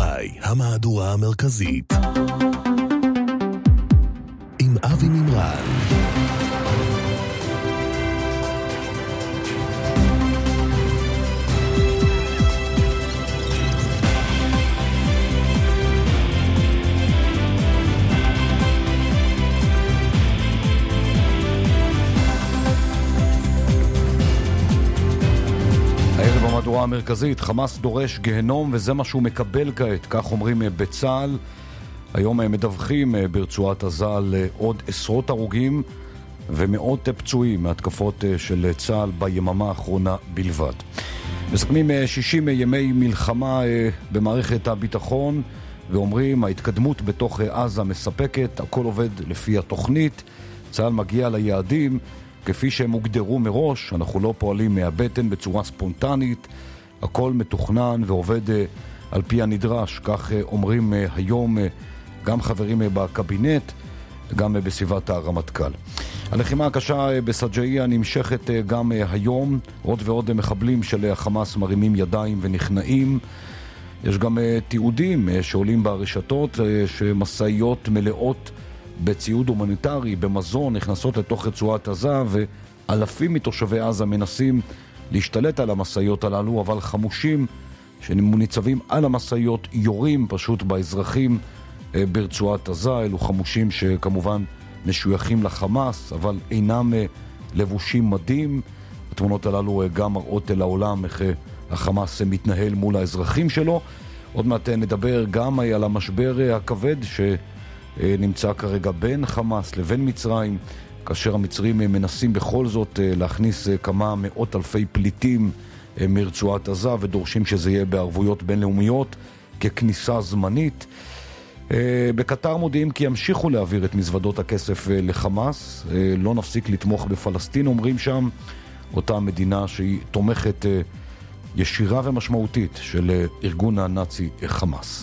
חי, המהדורה המרכזית. עם אבי מימרן. במהדורה המרכזית, חמאס דורש גהנום וזה מה שהוא מקבל כעת, כך אומרים בצה"ל. היום מדווחים ברצועת עזה על עוד עשרות הרוגים ומאות פצועים מהתקפות של צה"ל ביממה האחרונה בלבד. מסכמים 60 ימי מלחמה במערכת הביטחון ואומרים ההתקדמות בתוך עזה מספקת, הכל עובד לפי התוכנית, צה"ל מגיע ליעדים כפי שהם הוגדרו מראש, אנחנו לא פועלים מהבטן בצורה ספונטנית, הכל מתוכנן ועובד על פי הנדרש, כך אומרים היום גם חברים בקבינט, גם בסביבת הרמטכ"ל. הלחימה הקשה בסג'אעיה נמשכת גם היום, עוד ועוד מחבלים של החמאס מרימים ידיים ונכנעים. יש גם תיעודים שעולים ברשתות שמסעיות מלאות בציוד הומניטרי, במזון, נכנסות לתוך רצועת עזה, ואלפים מתושבי עזה מנסים להשתלט על המסעיות הללו, אבל חמושים שניצבים על המסעיות יורים פשוט באזרחים ברצועת עזה. אלו חמושים שכמובן משויכים לחמאס, אבל אינם לבושים מדים. התמונות הללו גם מראות אל העולם איך החמאס מתנהל מול האזרחים שלו. עוד מעט נדבר גם על המשבר הכבד נמצא כרגע בין חמאס לבין מצרים, כאשר המצרים מנסים בכל זאת להכניס כמה מאות אלפי פליטים מרצועת עזה ודורשים שזה יהיה בערבויות בינלאומיות ככניסה זמנית. בקטר מודיעים כי ימשיכו להעביר את מזוודות הכסף לחמאס, לא נפסיק לתמוך בפלסטין, אומרים שם, אותה מדינה שהיא תומכת ישירה ומשמעותית של ארגון הנאצי חמאס.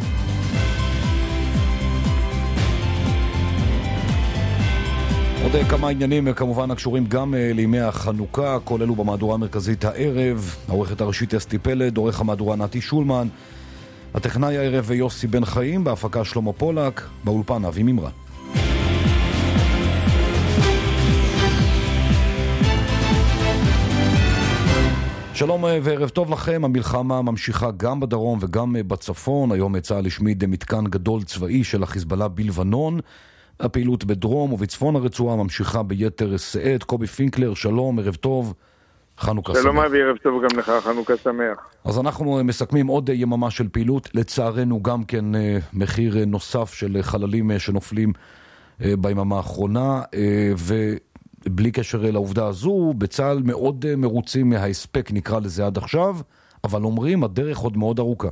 עוד כמה עניינים כמובן הקשורים גם לימי החנוכה, כל אלו במהדורה המרכזית הערב. העורכת הראשית אסתי פלד, עורך המהדורה נתי שולמן, הטכנאי הערב יוסי בן חיים, בהפקה שלמה פולק, באולפן אבי מימרן. שלום וערב טוב לכם. המלחמה ממשיכה גם בדרום וגם בצפון. היום צה"ל השמיד מתקן גדול צבאי של החיזבאללה בלבנון. הפעילות בדרום ובצפון הרצועה ממשיכה ביתר שאת. קובי פינקלר, שלום, ערב טוב, חנוכה שמח. שלום אבי, ערב טוב גם לך, חנוכה שמח. אז אנחנו מסכמים עוד יממה של פעילות, לצערנו גם כן מחיר נוסף של חללים שנופלים ביממה האחרונה, ובלי קשר לעובדה הזו, בצה"ל מאוד מרוצים מההספק, נקרא לזה עד עכשיו, אבל אומרים הדרך עוד מאוד ארוכה.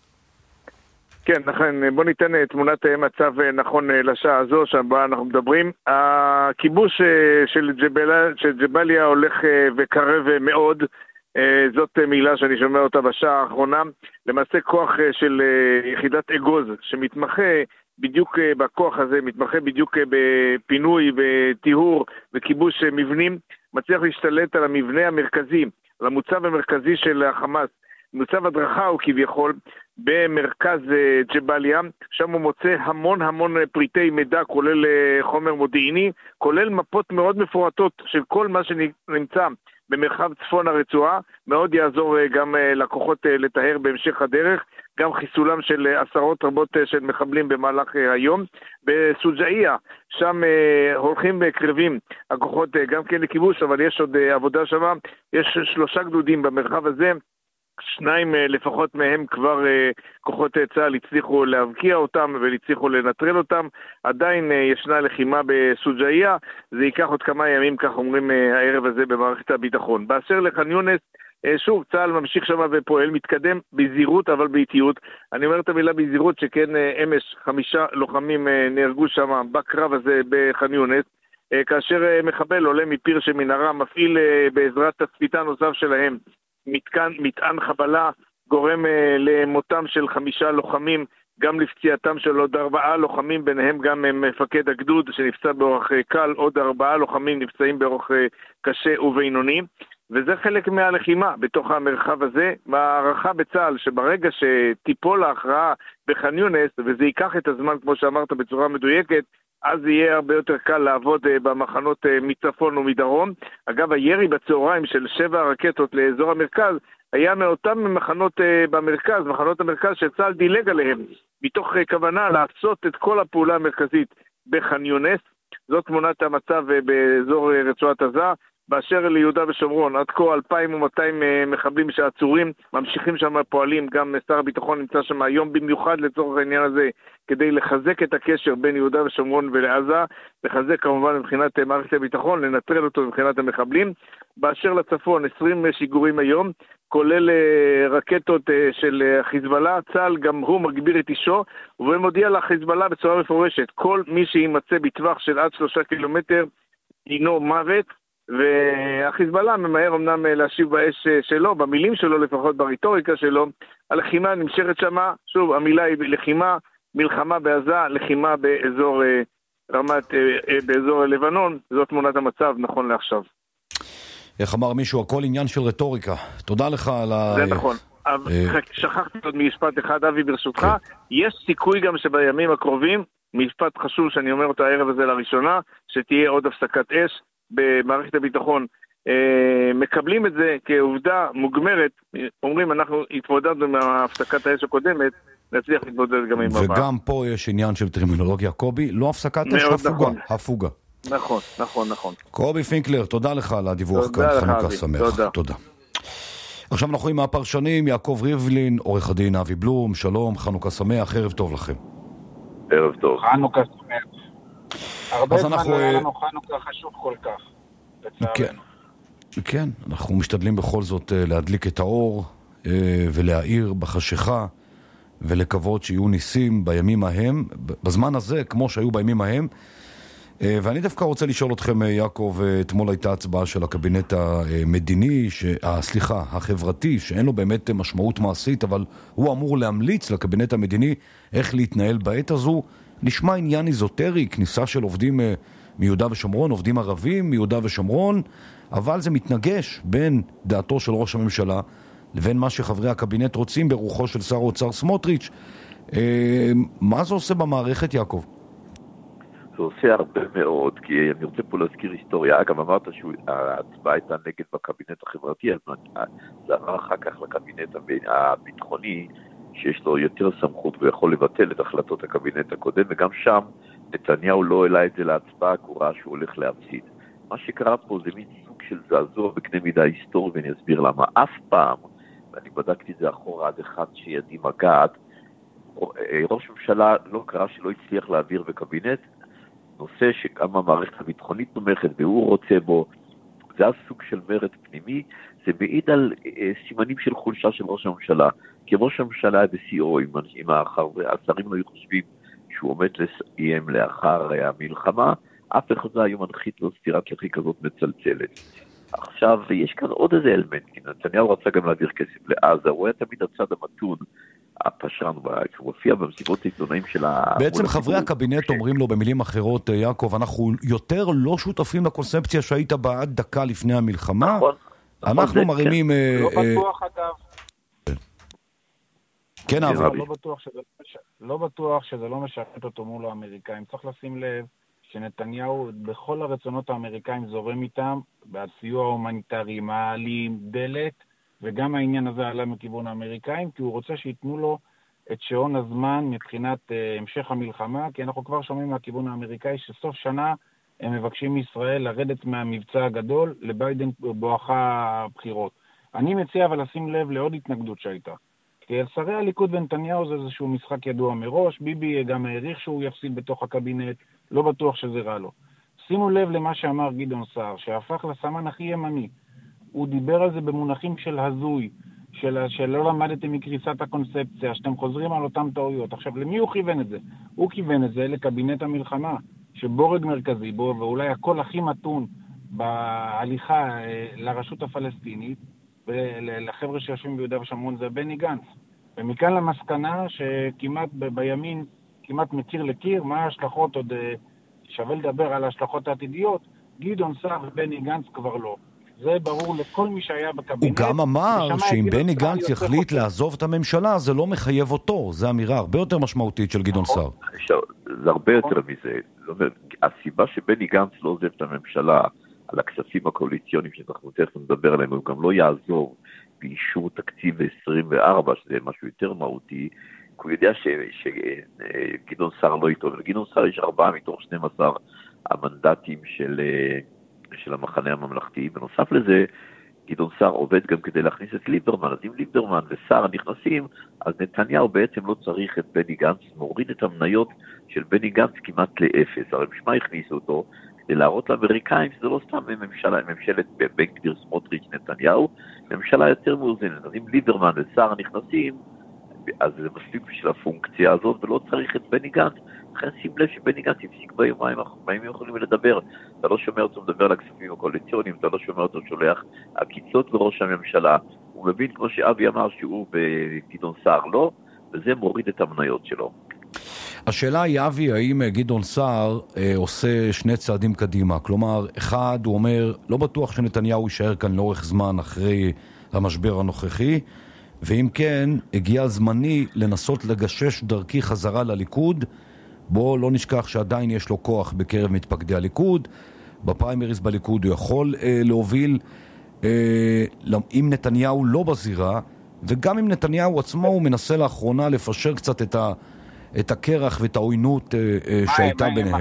כן, נכון, בוא ניתן תמונת מצב נכון לשעה הזו שבה אנחנו מדברים. הכיבוש של ג'באליה הולך וקרב מאוד, זאת מילה שאני שומע אותה בשעה האחרונה. למעשה כוח של יחידת אגוז שמתמחה בדיוק בכוח הזה, מתמחה בדיוק בפינוי וטיהור וכיבוש מבנים, מצליח להשתלט על המבנה המרכזי, על המוצב המרכזי של החמאס. מוצב הדרכה הוא כביכול במרכז ג'באליה, שם הוא מוצא המון פריטי מידע, כולל חומר מודיעיני, כולל מפות מאוד מפורטות של כל מה שנמצא במרחב צפון הרצועה, מאוד יעזור גם לכוחות לטהר בהמשך הדרך, גם חיסולם של עשרות רבות של מחבלים במהלך היום. בסוג'אעיה, שם הולכים בקרבים הכוחות גם כן לכיבוש, אבל יש עוד עבודה שמה, יש 3 גדודים במרחב הזה, 2 לפחות מהם כבר כוחות צה"ל הצליחו להבקיע אותם והצליחו לנטרל אותם. עדיין ישנה לחימה בסוג'אעיה, זה ייקח עוד כמה ימים, כך אומרים הערב הזה במערכת הביטחון. באשר לח'אן יונס, שוב, צה"ל ממשיך שם ופועל, מתקדם בזהירות אבל באיטיות. אני אומר את המילה בזהירות שכן אמש 5 לוחמים נהרגו שם בקרב הזה בח'אן יונס, כאשר מחבל עולה מפיר של מנהרה, מפעיל בעזרת תצפיתן נוסף שלהם מטען חבלה, גורם למותם של 5 לוחמים, גם לפציעתם של עוד 4 לוחמים, ביניהם גם מפקד הגדוד שנפצע באורח קל, עוד 4 לוחמים נפצעים באורח קשה ובינוני. וזה חלק מהלחימה בתוך המרחב הזה. והערכה בצה"ל שברגע שתיפול ההכרעה בח'אן יונס, וזה ייקח את הזמן כמו שאמרת בצורה מדויקת, אז יהיה הרבה יותר קל לעבוד במחנות מצפון ומדרום. אגב, הירי בצהריים של 7 רקטות לאזור המרכז היה מאותם מחנות במרכז, מחנות המרכז שצה"ל דילג עליהם, מתוך כוונה לעשות את כל הפעולה המרכזית בח'אן יונס. זאת תמונת המצב באזור רצועת עזה. באשר ליהודה ושומרון, עד כה 2,200 מחבלים שעצורים, ממשיכים שם פועלים, גם שר הביטחון נמצא שם היום במיוחד לצורך העניין הזה, כדי לחזק את הקשר בין יהודה ושומרון ולעזה, לחזק כמובן מבחינת מערכת הביטחון, לנטרל אותו מבחינת המחבלים. באשר לצפון, 20 שיגורים היום, כולל רקטות של חיזבאללה. צה"ל גם הוא מגביר את אישו, ומודיע לחיזבאללה בצורה מפורשת, כל מי שימצא בטווח של עד 3 קילומטר דינו מוות, והחיזבאללה ממהר אמנם להשיב באש שלו, במילים שלו לפחות, בריטוריקה שלו. הלחימה נמשכת שמה, שוב המילה היא לחימה, מלחמה בעזה, לחימה באזור באזור לבנון. זאת תמונת המצב נכון לעכשיו. איך אמר מישהו, הכל עניין של רטוריקה. תודה לך על זה נכון. שכחתי עוד משפט אחד, אבי, ברשותך. יש סיכוי גם שבימים הקרובים, משפט חשוב שאני אומר אותו הערב הזה לראשונה, שתהיה עוד הפסקת אש במערכת הביטחון. מקבלים את זה כעובדה מוגמרת, אומרים אנחנו התמודדנו מהפסקת האש הקודמת, נצליח להתמודד גם עם הבא. וגם פה יש עניין של טרמינולוגיה, קובי, לא הפסקת אש, הפוגה, הפוגה. נכון, נכון, נכון. קובי פינקלר, תודה לך על הדיווח כאן, חנוכה שמח. תודה. עכשיו אנחנו עם הפרשנים, יעקב ריבלין, עורך הדין אבי בלום, שלום, חנוכה שמח, ערב טוב לכם. ערב טוב. חנוכה שמח. הרבה זמן לא היה לנו חנוכה חשוב כל כך, לצערנו. כן, אנחנו משתדלים בכל זאת להדליק את האור ולהאיר בחשיכה ולקוות שיהיו ניסים בימים ההם, בזמן הזה כמו שהיו בימים ההם. ואני דווקא רוצה לשאול אתכם, יעקב, אתמול הייתה הצבעה של הקבינט המדיני, החברתי, שאין לו באמת משמעות מעשית, אבל הוא אמור להמליץ לקבינט המדיני איך להתנהל בעת הזו. נשמע עניין איזוטרי, כניסה של עובדים מיהודה ושומרון, עובדים ערבים מיהודה ושומרון, אבל זה מתנגש בין דעתו של ראש הממשלה לבין מה שחברי הקבינט רוצים ברוחו של שר האוצר סמוטריץ'. מה זה עושה במערכת, יעקב? זה עושה הרבה מאוד, כי אני רוצה פה להזכיר היסטוריה. אגב, אמרת שההצבעה הייתה נגד בקבינט החברתי, אז זה עבר אחר כך לקבינט הביטחוני, שיש לו יותר סמכות ויכול לבטל את החלטות הקבינט הקודם, וגם שם נתניהו לא העלה את זה להצבעה, הוא ראה שהוא הולך להפסיד. מה שקרה פה זה מין סוג של זעזוע בקנה מידה היסטורי, ואני אסביר למה. אף פעם, ואני בדקתי את זה אחורה עד אחד שידי מגעת, ראש ממשלה לא קרה שלא הצליח להעביר בקבינט, נושא שגם המערכת הביטחונית תומכת והוא רוצה בו, זה הסוג של מרד פנימי, זה מעיד על סימנים של חולשה של ראש הממשלה, כי ראש הממשלה היה בשיאו, אם השרים היו חושבים שהוא עומד לסיים לאחר המלחמה, אף אחד לא היו מנחית לו סתירת לחי כזאת מצלצלת. עכשיו, יש כאן עוד איזה אלמנט, כי נתניהו רצה גם להעביר כסף לעזה, הוא היה תמיד הצד המתון, הפשרן, הוא הופיע במסיבות העיתונאים של בעצם חברי הקבינט אומרים לו במילים אחרות, יעקב, אנחנו יותר לא שותפים לקונספציה שהיית בה עד דקה לפני המלחמה. נכון. אנחנו מרימים... לא בטוח אגב. כן, אבי. לא בטוח שזה לא משרת אותו מול האמריקאים. צריך לשים לב שנתניהו בכל הרצונות האמריקאים זורם איתם, בסיוע ההומניטרי, מעלים, דלת, וגם העניין הזה עלה מכיוון האמריקאים, כי הוא רוצה שיתנו לו את שעון הזמן מבחינת המשך המלחמה, כי אנחנו כבר שומעים מהכיוון האמריקאי שסוף שנה הם מבקשים מישראל לרדת מהמבצע הגדול לביידן בואכה הבחירות. אני מציע אבל לשים לב לעוד התנגדות שהייתה. כי שרי הליכוד ונתניהו זה איזשהו משחק ידוע מראש, ביבי גם העריך שהוא יפסיד בתוך הקבינט, לא בטוח שזה רע לו. שימו לב למה שאמר גדעון סער, שהפך לסמן הכי ימני. הוא דיבר על זה במונחים של הזוי, שלא למדתם מקריסת הקונספציה, שאתם חוזרים על אותם טעויות. עכשיו, למי הוא כיוון את זה? הוא כיוון את זה לקבינט המלחמה, שבורג מרכזי בו, ואולי הכל הכי מתון בהליכה לרשות הפלסטינית, ולחבר'ה שיושבים ביהודה ושומרון זה בני גנץ. ומכאן למסקנה שכמעט בימין, כמעט מקיר לקיר, מה ההשלכות עוד שווה לדבר על ההשלכות העתידיות, גדעון סער ובני גנץ כבר לא. זה ברור לכל מי שהיה בקבינט. הוא גם אמר שאם בני גנץ יחליט לעזוב את הממשלה, זה לא מחייב אותו. זו אמירה הרבה יותר משמעותית של גדעון סער. זה הרבה יותר מזה. הסיבה שבני גנץ לא עוזב את הממשלה על הכספים הקואליציוניים שאנחנו תכף נדבר עליהם, הוא גם לא יעזוב באישור תקציב 24, שזה משהו יותר מהותי, כי הוא יודע שגדעון סער לא איתו, ולגדעון סער יש 4 מתוך 12 המנדטים של המחנה הממלכתי. בנוסף לזה, גדעון סער עובד גם כדי להכניס את ליברמן, אז אם ליברמן וסער נכנסים, אז נתניהו בעצם לא צריך את בני גנץ, מוריד את המניות של בני גנץ כמעט לאפס. הרי בשמה הכניסו אותו כדי להראות לאמריקאים שזה לא סתם ממשלת בן גביר סמוטריץ' נתניהו, ממשלה יותר מאוזנת. אז אם ליברמן וסער נכנסים, אז זה מספיק בשביל הפונקציה הזאת, ולא צריך את בני גנץ. לכן שים לב שבני גנץ הפסיק בימים יכולים לדבר. אתה לא שומע אותו מדבר על הכספים הקואליציוניים, אתה לא שומע אותו שולח עקיצות לראש הממשלה. הוא מבין, כמו שאבי אמר, שהוא בגדעון סער לא, וזה מוריד את המניות שלו. השאלה היא, אבי, האם גדעון סער עושה 2 צעדים קדימה? כלומר, אחד, הוא אומר, לא בטוח שנתניהו יישאר כאן לאורך זמן אחרי המשבר הנוכחי, ואם כן, הגיע זמני לנסות לגשש דרכי חזרה לליכוד. בוא לא נשכח שעדיין יש לו כוח בקרב מתפקדי הליכוד, בפריימריז בליכוד הוא יכול להוביל, אם נתניהו לא בזירה, וגם אם נתניהו עצמו הוא מנסה לאחרונה לפשר קצת את הקרח ואת העוינות שהייתה ביניהם.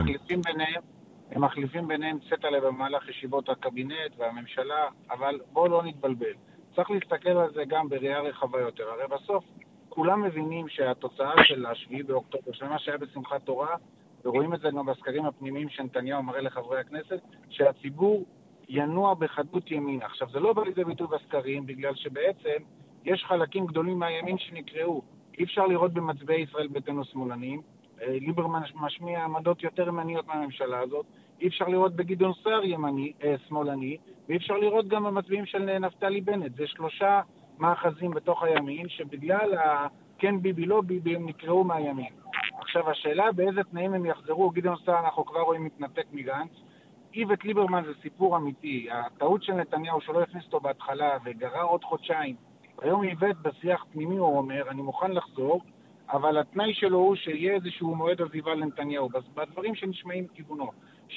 הם מחליפים ביניהם צטלה במהלך ישיבות הקבינט והממשלה, אבל בואו לא נתבלבל. צריך להסתכל על זה גם בראייה רחבה יותר. הרי בסוף כולם מבינים שהתוצאה של 7 באוקטובר, של מה שהיה בשמחת תורה, ורואים את זה גם בסקרים הפנימיים שנתניהו מראה לחברי הכנסת, שהציבור ינוע בחדות ימין. עכשיו, זה לא בא לידי ביטוי בסקרים, בגלל שבעצם יש חלקים גדולים מהימין שנקראו. אי אפשר לראות במצביעי ישראל ביתנו שמאלנים, ליברמן משמיע עמדות יותר ימניות מהממשלה הזאת, אי אפשר לראות בגדעון סער שמאלני, ואי אפשר לראות גם במצביעים של נפתלי בנט. זה 3 מאחזים בתוך הימין, שבגלל כן ביבי לא ביבי הם נקראו מהימין. עכשיו השאלה באיזה תנאים הם יחזרו. גדעון סער אנחנו כבר רואים מתנתק מגנץ. איווט ליברמן זה סיפור אמיתי. הטעות של נתניהו שלא הכניס אותו בהתחלה וגרר עוד חודשיים. היום איווט בשיח פנימי הוא אומר, אני מוכן לחזור, אבל התנאי שלו הוא שיהיה איזשהו מועד עזיבה לנתניהו, בדברים שנשמעים כיוונו.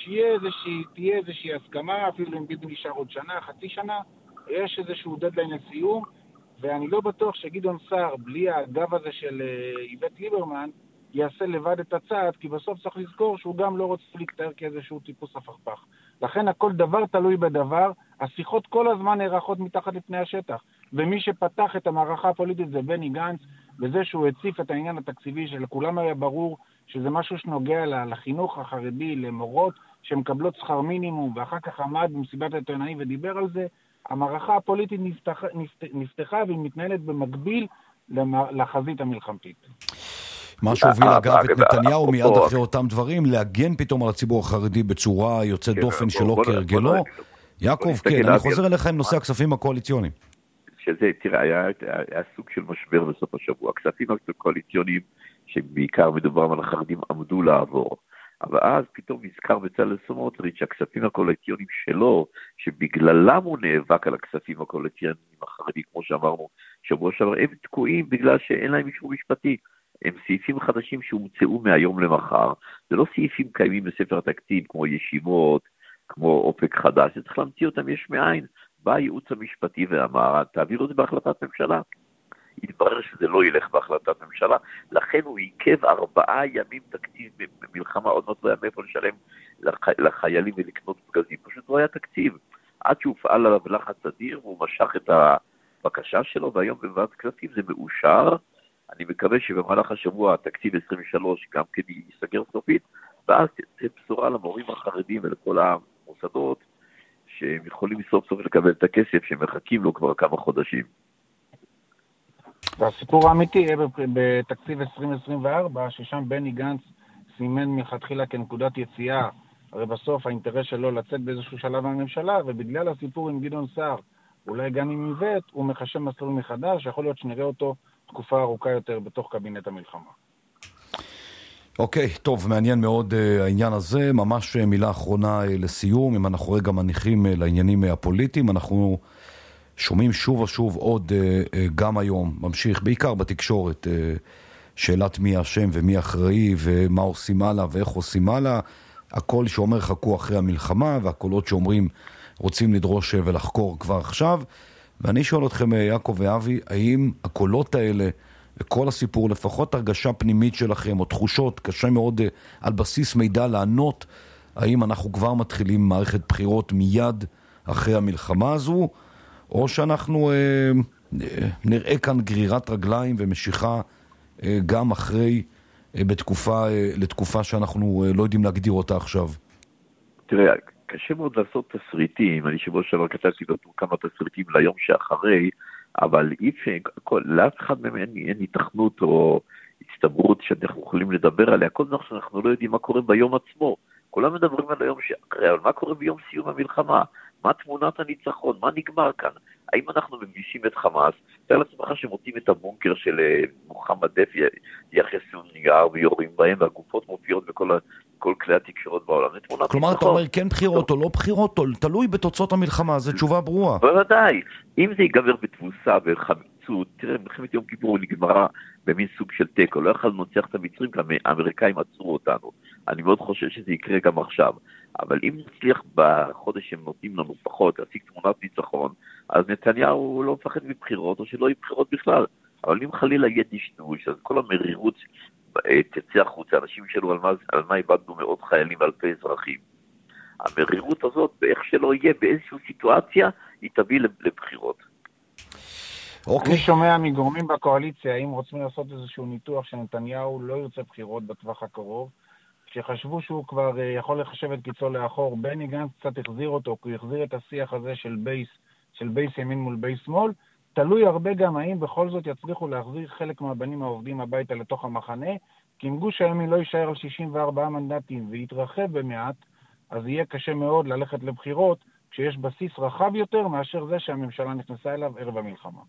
תהיה איזושהי הסכמה, אפילו אם ביבי נשאר עוד שנה, חצי שנה, יש איזשהו דדליין לסיום, ואני לא בטוח שגדעון סער, בלי הגב הזה של איווט ליברמן, יעשה לבד את הצעד, כי בסוף צריך לזכור שהוא גם לא רוצה להתאר כאיזשהו טיפוס הפכפך. לכן הכל דבר תלוי בדבר, השיחות כל הזמן נערכות מתחת לפני השטח, ומי שפתח את המערכה הפוליטית זה בני גנץ, וזה שהוא הציף את העניין התקציבי שלכולם היה ברור שזה משהו שנוגע לחינוך החרדי, למורות שמקבלות שכר מינימום, ואחר כך עמד במסיבת העיתונאים ודיבר על זה. המערכה הפוליטית נפתחה והיא מתנהלת במקביל לחזית המלחמתית. מה שהוביל אגב את נתניהו מיד אחרי אותם דברים, להגן פתאום על הציבור החרדי בצורה יוצאת דופן שלא כהרגלו. יעקב, כן, אני חוזר אליך עם נושא הכספים הקואליציוניים. שזה, תראה, היה סוג של משבר בסוף השבוע. הכספים הקואליציוניים, שבעיקר מדובר על החרדים, עמדו לעבור. אבל אז פתאום נזכר בצלאל סמוטריץ' שהכספים הקואליציוניים שלו, שבגללם הוא נאבק על הכספים הקואליציוניים החרדים, כמו שאמרנו שבוע שעבר, הם תקועים בגלל שאין להם אישור משפטי. הם סעיפים חדשים שהומצאו מהיום למחר. זה לא סעיפים קיימים בספר התקציב, כמו ישיבות, כמו אופק חדש. זה צריך להמציא אותם יש מאין. בא הייעוץ המשפטי ואמר, תעבירו את זה בהחלטת ממשלה. התברר שזה לא ילך בהחלטת ממשלה, לכן הוא עיכב 4 ימים תקציב במלחמה, עוד מעט לא היה מאיפה לשלם לחיילים ולקנות פגזים, פשוט לא היה תקציב. עד שהופעל עליו לחץ אדיר, והוא משך את הבקשה שלו, והיום בוועדת כספים זה מאושר. אני מקווה שבמהלך השבוע התקציב 23 גם כן ייסגר סופית, ואז תצא בשורה למורים החרדים ולכל המוסדות, שהם יכולים סוף סוף לקבל את הכסף שמחכים לו כבר כמה חודשים. והסיפור האמיתי יהיה בתקציב 2024, ששם בני גנץ סימן מלכתחילה כנקודת יציאה. הרי בסוף האינטרס שלו לצאת באיזשהו שלב מהממשלה, ובגלל הסיפור עם גדעון סער, אולי גם עם איווט, הוא מחשב מסלול מחדש, יכול להיות שנראה אותו תקופה ארוכה יותר בתוך קבינט המלחמה. אוקיי, טוב, מעניין מאוד העניין הזה. ממש מילה אחרונה לסיום, אם אנחנו רגע מניחים לעניינים הפוליטיים, אנחנו שומעים שוב ושוב עוד גם היום, ממשיך בעיקר בתקשורת, שאלת מי האשם ומי אחראי ומה עושים הלאה ואיך עושים הלאה. הכל שאומר חכו אחרי המלחמה, והקולות שאומרים רוצים לדרוש ולחקור כבר עכשיו. ואני שואל אתכם, יעקב ואבי, האם הקולות האלה וכל הסיפור, לפחות הרגשה פנימית שלכם או תחושות, קשה מאוד על בסיס מידע לענות, האם אנחנו כבר מתחילים מערכת בחירות מיד אחרי המלחמה הזו, או שאנחנו נראה כאן גרירת רגליים ומשיכה גם אחרי, לתקופה שאנחנו לא יודעים להגדיר אותה עכשיו? תראה, קשה מאוד לעשות תסריטים, אני שבוע שעבר כתבתי כמה תסריטים ליום שאחרי, אבל לאף אחד מהם אין התכנות או הסתברות שאנחנו יכולים לדבר עליה. כל דבר שאנחנו לא יודעים מה קורה ביום עצמו. כולם מדברים על היום שאחרי, אבל מה קורה ביום סיום המלחמה? מה תמונת הניצחון? מה נגמר כאן? האם אנחנו מבישים את חמאס? תאר לעצמך שמוצאים את הבונקר של מוחמד דף, יחיא סנואר ויורים בהם, והגופות מופיעות בכל כלי התקשורת בעולם. כלומר, אתה אומר כן בחירות או לא בחירות, תלוי בתוצאות המלחמה, זו תשובה ברורה. בוודאי. אם זה ייגמר בתבוסה וחמיצות, תראה, מלחמת יום כיפור נגמרה במין סוג של טקו, לא יכולנו לנצח את המצרים, גם האמריקאים עצרו אותנו. אני מאוד חושב שזה יקרה גם עכשיו. אבל אם נצליח בחודש שהם נותנים לנו פחות להשיג תמונת ניצחון, אז נתניהו לא מפחד מבחירות, או שלא יהיו בחירות בכלל. אבל אם חלילה יהיה דשדוש, אז כל המרירות תצא החוצה, אנשים שאלו על מה איבדנו מאות חיילים ואלפי אזרחים. המרירות הזאת, באיך שלא יהיה, באיזושהי סיטואציה, היא תביא לבחירות. אני שומע מגורמים בקואליציה, אם רוצים לעשות איזשהו ניתוח שנתניהו לא ירצה בחירות בטווח הקרוב, שחשבו שהוא כבר יכול לחשב את קיצו לאחור, בני גנץ קצת החזיר אותו, כי הוא החזיר את השיח הזה של בייס ימין מול בייס שמאל, תלוי הרבה גם האם בכל זאת יצליחו להחזיר חלק מהבנים העובדים הביתה לתוך המחנה, כי אם גוש הימין לא יישאר על 64 מנדטים ויתרחב במעט, אז יהיה קשה מאוד ללכת לבחירות, כשיש בסיס רחב יותר מאשר זה שהממשלה נכנסה אליו ערב המלחמה.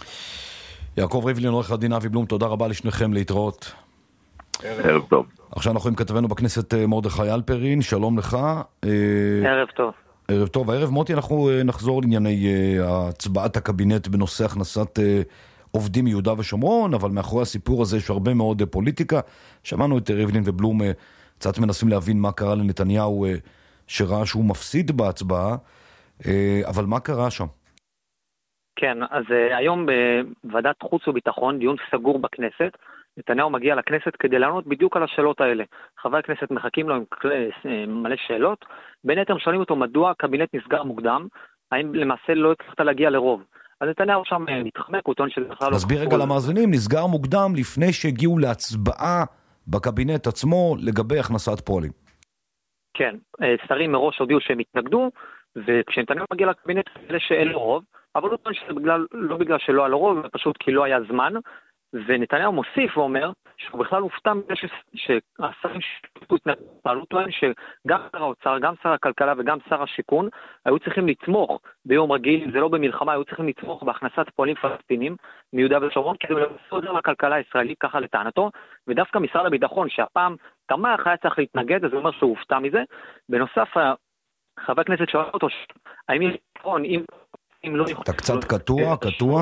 יעקב ריבלין, עורך הדין אבי בלום, תודה רבה לשניכם, להתראות. ערב טוב. עכשיו אנחנו עם כתבנו בכנסת מרדכי אלפרין, שלום לך. ערב טוב. ערב טוב. הערב מוטי אנחנו נחזור לענייני הצבעת הקבינט בנושא הכנסת עובדים מיהודה ושומרון, אבל מאחורי הסיפור הזה יש הרבה מאוד פוליטיקה. שמענו את ריבלין ובלום קצת מנסים להבין מה קרה לנתניהו שראה שהוא מפסיד בהצבעה, אבל מה קרה שם? כן, אז היום בוועדת חוץ וביטחון, דיון סגור בכנסת, נתניהו מגיע לכנסת כדי לענות בדיוק על השאלות האלה. חברי הכנסת מחכים לו עם מלא שאלות, בין היתר שואלים אותו מדוע הקבינט נסגר מוקדם, האם למעשה לא הצלחת להגיע לרוב. אז נתניהו שם מתחמק, הוא טוען שזה בכלל לא... נסביר רגע למאזינים, נסגר מוקדם לפני שהגיעו להצבעה בקבינט עצמו לגבי הכנסת פועלים. כן, שרים מראש הודיעו שהם התנגדו, וכשנתניהו מגיע לקבינט זה שאין לו רוב, אבל הוא טוען שזה לא בגלל שלא היה לו רוב, פשוט כי לא היה זמן, ונתניהו מוסיף ואומר שהוא בכלל הופתע שהשרים פעלו טוען שגם שר האוצר, גם שר הכלכלה וגם שר השיכון היו צריכים לתמוך ביום רגיל, זה לא במלחמה, היו צריכים לתמוך בהכנסת פועלים פלסטינים מיהודה ושומרון, כדי לסדר לכלכלה הישראלית, ככה לטענתו, ודווקא משרד הביטחון שהפעם תמך היה צריך להתנגד, אז הוא אומר שהוא הופתע מזה. בנוסף, חבר הכנסת שואל אותו, האם יש פתרון, אם לא... אתה קצת קטוע?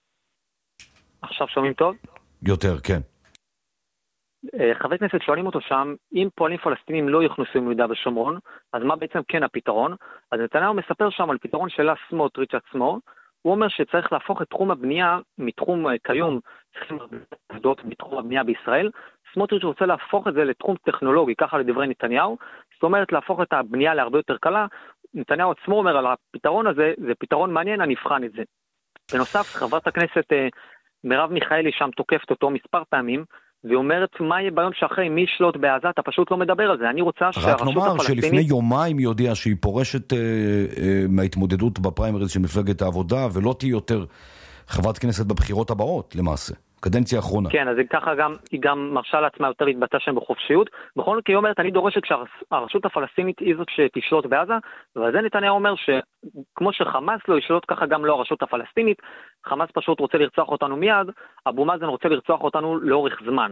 עכשיו שומעים טוב? יותר, כן. חברי כנסת שואלים אותו שם, אם פועלים פלסטינים לא יוכנסו מיהודה ושומרון, אז מה בעצם כן הפתרון? אז נתניהו מספר שם על פתרון שלה סמוטריץ' עצמו, הוא אומר שצריך להפוך את תחום הבנייה מתחום כיום, צריכים לעבדות בתחום הבנייה בישראל, סמוטריץ' רוצה להפוך את זה לתחום טכנולוגי, ככה לדברי נתניהו, זאת אומרת להפוך את הבנייה להרבה יותר קלה, נתניהו עצמו אומר על הפתרון הזה, זה פתרון מעניין, אני אבחן את זה. בנוסף, חברת הכנסת מרב מיכאלי שם תוקפת אותו מספר פעמים, והיא אומרת מה יהיה ביום שאחרי, מי ישלוט בעזה, אתה פשוט לא מדבר על זה. אני רוצה שהרשות הפלסטינית... רק נאמר שלפני יומיים היא הודיעה שהיא פורשת מההתמודדות בפריימריז של מפלגת העבודה, ולא תהיה יותר חברת כנסת בבחירות הבאות, למעשה. קדנציה האחרונה. כן, אז ככה היא גם מרשה לעצמה יותר להתבטא שם בחופשיות. בכל מקרה היא אומרת, אני דורשת כשהרשות הפלסטינית היא זאת שתשלוט בעזה, ועל זה נתניהו אומר שכמו שחמאס לא ישלוט, ככה גם לא הרשות הפלסטינית. חמאס פשוט רוצה לרצוח אותנו מיד, אבו מאזן רוצה לרצוח אותנו לאורך זמן.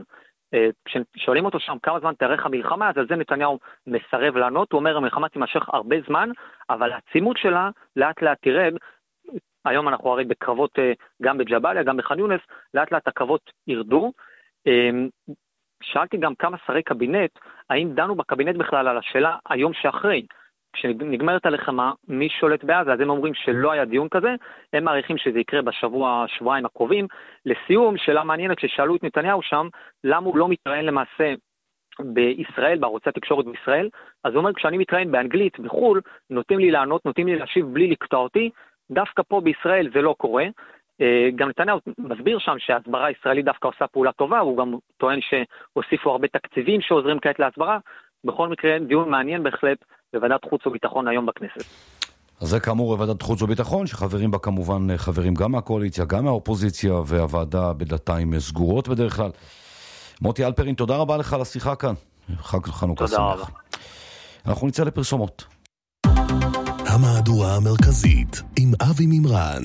כששואלים אותו שם כמה זמן תארך המלחמה, אז על זה נתניהו מסרב לענות, הוא אומר המלחמה תימשך הרבה זמן, אבל העצימות שלה לאט לאט תרד. היום אנחנו הרי בקרבות גם בג'באליה, גם בח'אן יונס, לאט לאט הקרבות ירדו. שאלתי גם כמה שרי קבינט, האם דנו בקבינט בכלל על השאלה היום שאחרי, כשנגמרת הלחמה, מי שולט בעזה? אז הם אומרים שלא היה דיון כזה, הם מעריכים שזה יקרה שבועיים הקרובים. לסיום, שאלה מעניינת, כששאלו את נתניהו שם, למה הוא לא מתראיין למעשה בישראל, בערוצי התקשורת בישראל, אז הוא אומר, כשאני מתראיין באנגלית, בחול, נותנים לי לענות, נותנים לי להשיב בלי לקטוע אותי, דווקא פה בישראל זה לא קורה. גם נתניהו מסביר שם שההסברה הישראלית דווקא עושה פעולה טובה, הוא גם טוען שהוסיפו הרבה תקציבים שעוזרים כעת להסברה. בכל מקרה, דיון מעניין בהחלט בוועדת חוץ וביטחון היום בכנסת. אז זה כאמור בוועדת חוץ וביטחון, שחברים בה כמובן חברים גם מהקואליציה, גם מהאופוזיציה, והוועדה בדלתיים סגורות בדרך כלל. מוטי אלפרין, תודה רבה לך על השיחה כאן. חג חנוכה שמח. תודה רבה. אנחנו נצא לפרסומות. המהדורה המרכזית עם אבי מימרן.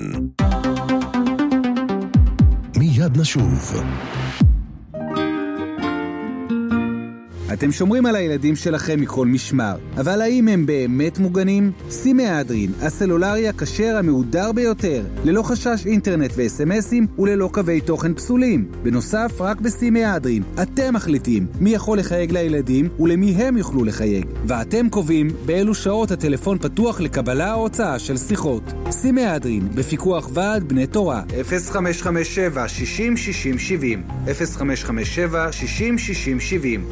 מיד נשוב. אתם שומרים על הילדים שלכם מכל משמר, אבל האם הם באמת מוגנים? סימהדרין, הסלולרי הכשר המהודר ביותר, ללא חשש אינטרנט ו-SMSים וללא קווי תוכן פסולים. בנוסף, רק בסימהדרין אתם מחליטים מי יכול לחייג לילדים ולמי הם יוכלו לחייג, ואתם קובעים באילו שעות הטלפון פתוח לקבלה או הוצאה של שיחות. סימהדרין, בפיקוח ועד בני תורה. 0557 60 60 70 0557 60 60 70.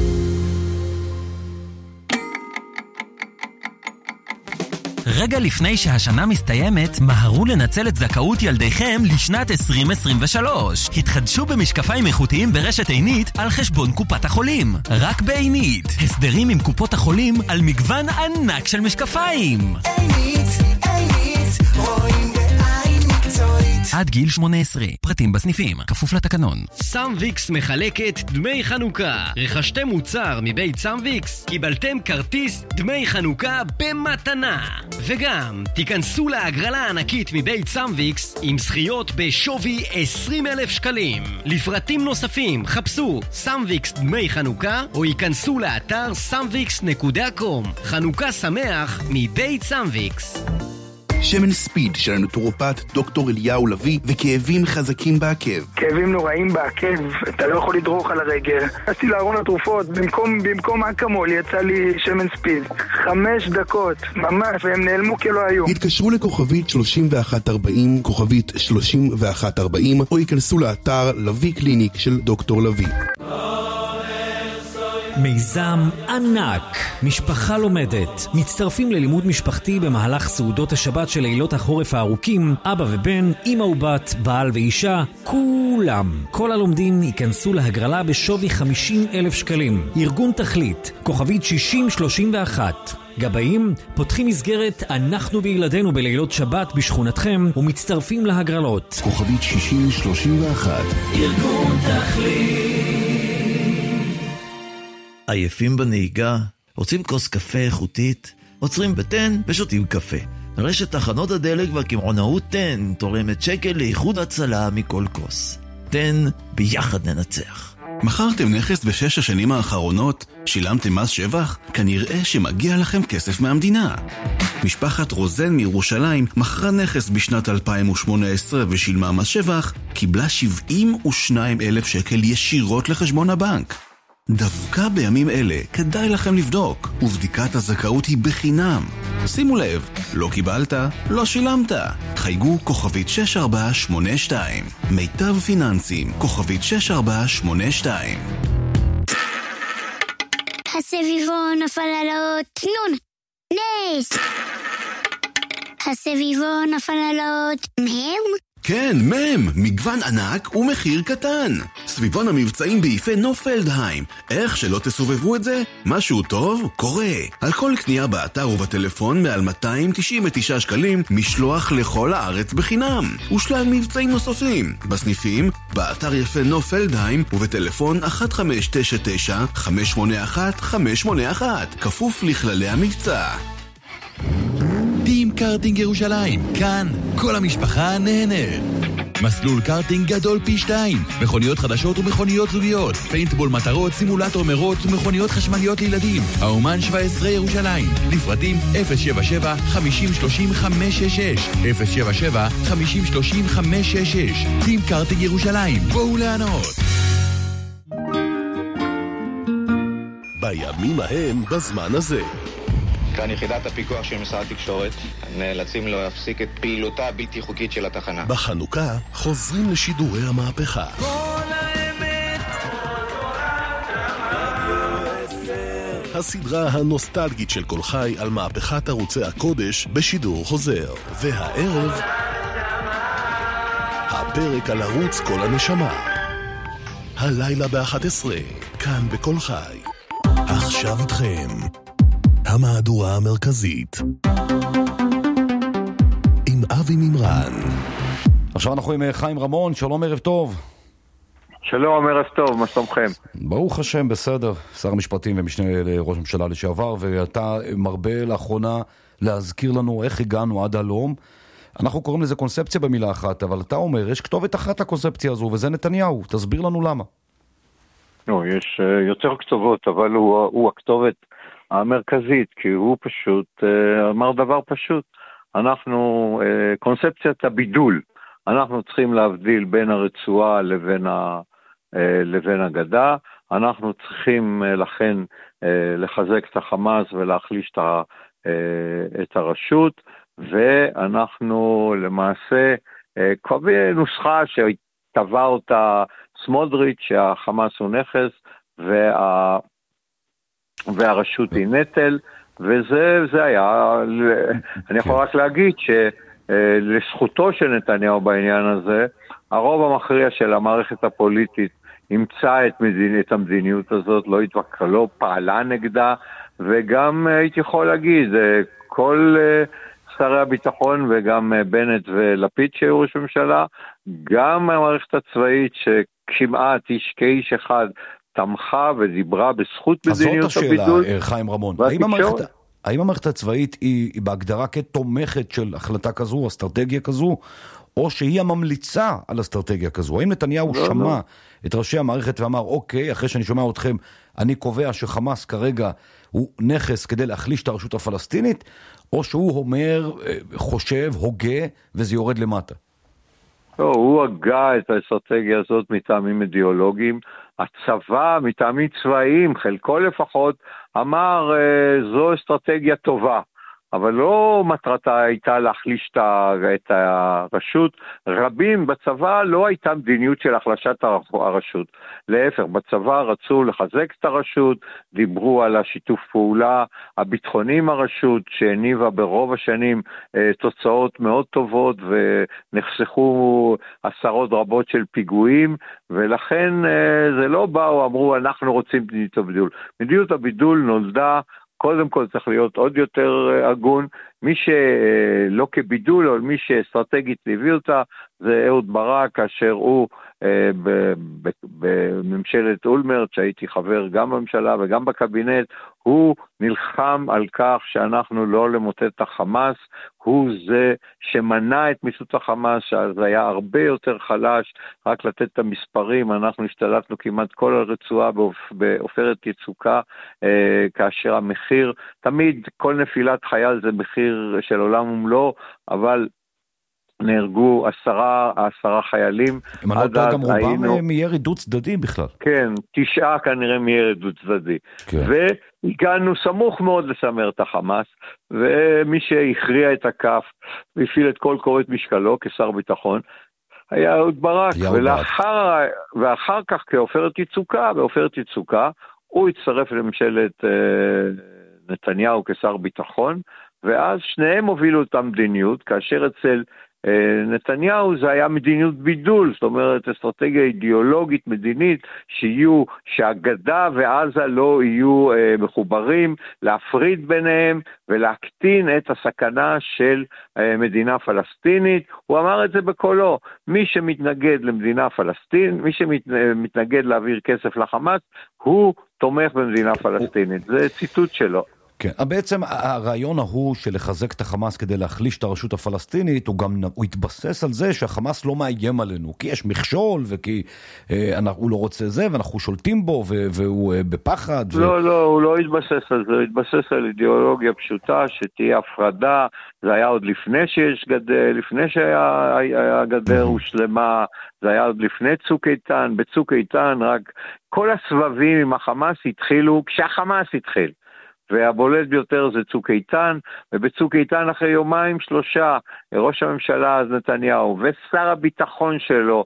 רגע לפני שהשנה מסתיימת, מהרו לנצל את זכאות ילדיכם לשנת 2023. התחדשו במשקפיים איכותיים ברשת עינית על חשבון קופת החולים. רק בעינית. הסדרים עם קופות החולים על מגוון ענק של משקפיים. עינית, רואים בעין מקצועית. עד גיל 18. פרטים בסניפים. כפוף לתקנון. סמוויקס מחלקת דמי חנוכה. רכשתם מוצר מבית סמוויקס, קיבלתם כרטיס דמי חנוכה במתנה. וגם תיכנסו להגרלה הענקית מבית סמוויקס עם זכיות בשווי 20,000 שקלים. לפרטים נוספים חפשו סמוויקס דמי חנוכה או ייכנסו לאתר samvix.com. חנוכה שמח מבית סמוויקס. שמן ספיד של הנטורופט דוקטור אליהו לוי וכאבים חזקים בעקב. כאבים נוראים בעקב, אתה לא יכול לדרוך על הרגל. עשיתי לארון התרופות, במקום אקמול יצא לי שמן ספיד. 5 דקות, ממש, והם נעלמו כלא היו. התקשרו לכוכבית 3140, כוכבית 3140, או ייכנסו לאתר לוי קליניק של דוקטור לוי. מיזם ענק, משפחה לומדת. מצטרפים ללימוד משפחתי במהלך סעודות השבת של לילות החורף הארוכים. אבא ובן, אמא ובת, בעל ואישה, כולם. כל הלומדים ייכנסו להגרלה בשווי 50,000 שקלים. ארגון תכלית, כוכבית 6031. גבאים, פותחים מסגרת אנחנו וילדינו בלילות שבת בשכונתכם ומצטרפים להגרלות. כוכבית 6031. ארגון תכלית. עייפים בנהיגה? רוצים כוס קפה איכותית? עוצרים בתן ושותים קפה. רשת תחנות הדלק והקמעונאות תן תורמת שקל לאיחוד הצלה מכל כוס. תן, ביחד ננצח. מכרתם נכס ב6 השנים האחרונות? שילמתם מס שבח? כנראה שמגיע לכם כסף מהמדינה. משפחת רוזן מירושלים מכרה נכס בשנת 2018 ושילמה מס שבח, קיבלה 72,000 שקל ישירות לחשבון הבנק. דווקא בימים אלה כדאי לכם לבדוק, ובדיקת הזכאות היא בחינם. שימו לב, לא קיבלת, לא שילמת. חייגו כוכבית 6482. מיטב פיננסים, כוכבית 6482. הסביבון נפל על האות נון. נס. הסביבון נפל על האות מם. כן, מגוון ענק ומחיר קטן. סביבון המבצעים ביפה נופלדהיים. איך שלא תסובבו את זה, משהו טוב קורה. על כל קנייה באתר ובטלפון מעל 299 שקלים, משלוח לכל הארץ בחינם. ושלל מבצעים נוספים. בסניפים, באתר יפה נופלדהיים ובטלפון 1599-581-581. כפוף לכללי המבצע. טים קארטינג ירושלים, כאן כל המשפחה נהנית. מסלול קארטינג גדול פי 2, מכוניות חדשות ומכוניות זוגיות, פיינטבול מטרות, סימולטור מרוץ ומכוניות חשמליות לילדים. האומן 17 ירושלים, לפרטים 077-5030-566, 077-5030-566. טים קארטינג ירושלים, בואו לענות. בימים ההם בזמן הזה. כאן יחידת הפיקוח של משרד התקשורת, נאלצים להפסיק את פעילותה הבלתי חוקית של התחנה. בחנוכה חוזרים לשידורי המהפכה. כל האמת. הסדרה הנוסטלגית של כל חי על מהפכת ערוצי הקודש בשידור חוזר. והערב הפרק על ערוץ כל הנשמה. הלילה ב-11, כאן בכל חי. עכשיו איתכם המהדורה המרכזית עם אבי מימרן. עכשיו אנחנו עם חיים רמון. שלום, ערב טוב. שלום, ערב טוב, מה שלומכם? ברוך השם, בסדר. שר המשפטים ומשנה לראש הממשלה לשעבר, ואתה מרבה לאחרונה להזכיר לנו איך הגענו עד הלום. אנחנו קוראים לזה קונספציה במילה אחת, אבל אתה אומר, יש כתובת אחת לקונספציה הזו, וזה נתניהו. תסביר לנו למה. לא, יש יותר כתובות, אבל הוא הכתובת המרכזית, כי הוא פשוט אמר דבר פשוט. אנחנו, קונספציית הבידול, אנחנו צריכים להבדיל בין הרצועה לבין הגדה, אנחנו צריכים לכן לחזק את החמאס ולהחליש את הרשות, ואנחנו למעשה, קובע נוסחה שטבע אותה סמוטריץ' שהחמאס הוא נכס והרשות היא נטל, וזה היה, אני יכול רק להגיד שלזכותו של נתניהו בעניין הזה, הרוב המכריע של המערכת הפוליטית ימצא את המדיניות הזאת, לא פעלה נגדה, וגם הייתי יכול להגיד, כל שרי הביטחון וגם בנט ולפיד שהיו ראש ממשלה, גם המערכת הצבאית שכמעט איש כאיש אחד תמכה ודיברה בזכות מדיניות הבידול. אז זאת השאלה, חיים רמון. האם המערכת הצבאית היא בהגדרה כתומכת של החלטה כזו, אסטרטגיה כזו, או שהיא הממליצה על אסטרטגיה כזו? האם נתניהו שמע את ראשי המערכת ואמר, אוקיי, אחרי שאני שומע אתכם, אני קובע שחמאס כרגע הוא נכס כדי להחליש את הרשות הפלסטינית, או שהוא אומר, חושב, הוגה, וזה יורד למטה? לא, הוא הגה את האסטרטגיה הזאת מטעמים אידיאולוגיים. הצבא, מטעמים צבאיים, חלקו לפחות, אמר, זו אסטרטגיה טובה. אבל לא מטרתה הייתה להחליש את הרשות. רבים בצבא לא הייתה מדיניות של החלשת הרשות. להפך, בצבא רצו לחזק את הרשות, דיברו על השיתוף פעולה הביטחוני עם הרשות, שהניבה ברוב השנים תוצאות מאוד טובות, ונחסכו עשרות רבות של פיגועים, ולכן זה לא באו, אמרו, אנחנו רוצים מדיניות הבידול. מדיניות הבידול נולדה, קודם כל צריך להיות עוד יותר הגון, מי שלא כבידול, או מי שאסטרטגית הביא אותה, זה אהוד ברק, כאשר הוא בממשלת אולמרט, שהייתי חבר גם בממשלה וגם בקבינט, הוא נלחם על כך שאנחנו לא למוטט את החמאס, הוא זה שמנע את מיסות החמאס, שזה היה הרבה יותר חלש, רק לתת את המספרים, אנחנו השתלטנו כמעט כל הרצועה בעופרת יצוקה, כאשר המחיר, תמיד כל נפילת חייל זה מחיר של עולם ומלואו, אבל נהרגו 10 חיילים. אם אני לא טועה, גם רובם מירי דו צדדי בכלל. כן, 9 כנראה מירי דו צדדי. כן. והגענו סמוך מאוד לשמר את החמאס, ומי שהכריע את הכף, והפעיל את כל כובד משקלו כשר ביטחון, היה אהוד ברק. ואחר כך כעופרת יצוקה, הוא הצטרף לממשלת נתניהו כשר ביטחון, ואז שניהם הובילו את המדיניות, כאשר אצל נתניהו זה היה מדיניות בידול, זאת אומרת אסטרטגיה אידיאולוגית מדינית, שהגדה ועזה לא יהיו מחוברים, להפריד ביניהם ולהקטין את הסכנה של מדינה פלסטינית. הוא אמר את זה בקולו, מי שמתנגד למדינה פלסטינית, מי שמתנגד להעביר כסף לחמאס, הוא תומך במדינה פלסטינית. זה ציטוט שלו. כן, בעצם הרעיון ההוא של לחזק את החמאס כדי להחליש את הרשות הפלסטינית, הוא התבסס על זה שהחמאס לא מאיים עלינו, כי יש מכשול וכי הוא לא רוצה זה ואנחנו שולטים בו והוא בפחד. לא, הוא לא התבסס על זה, הוא התבסס על אידיאולוגיה פשוטה שתהיה הפרדה, זה היה עוד לפני שיש גדר, לפני שהיה גדר הושלמה, זה היה עוד לפני צוק איתן, בצוק איתן רק כל הסבבים עם החמאס התחילו כשהחמאס התחיל. והבולט ביותר זה צוק איתן, ובצוק איתן אחרי יומיים שלושה, ראש הממשלה אז נתניהו ושר הביטחון שלו,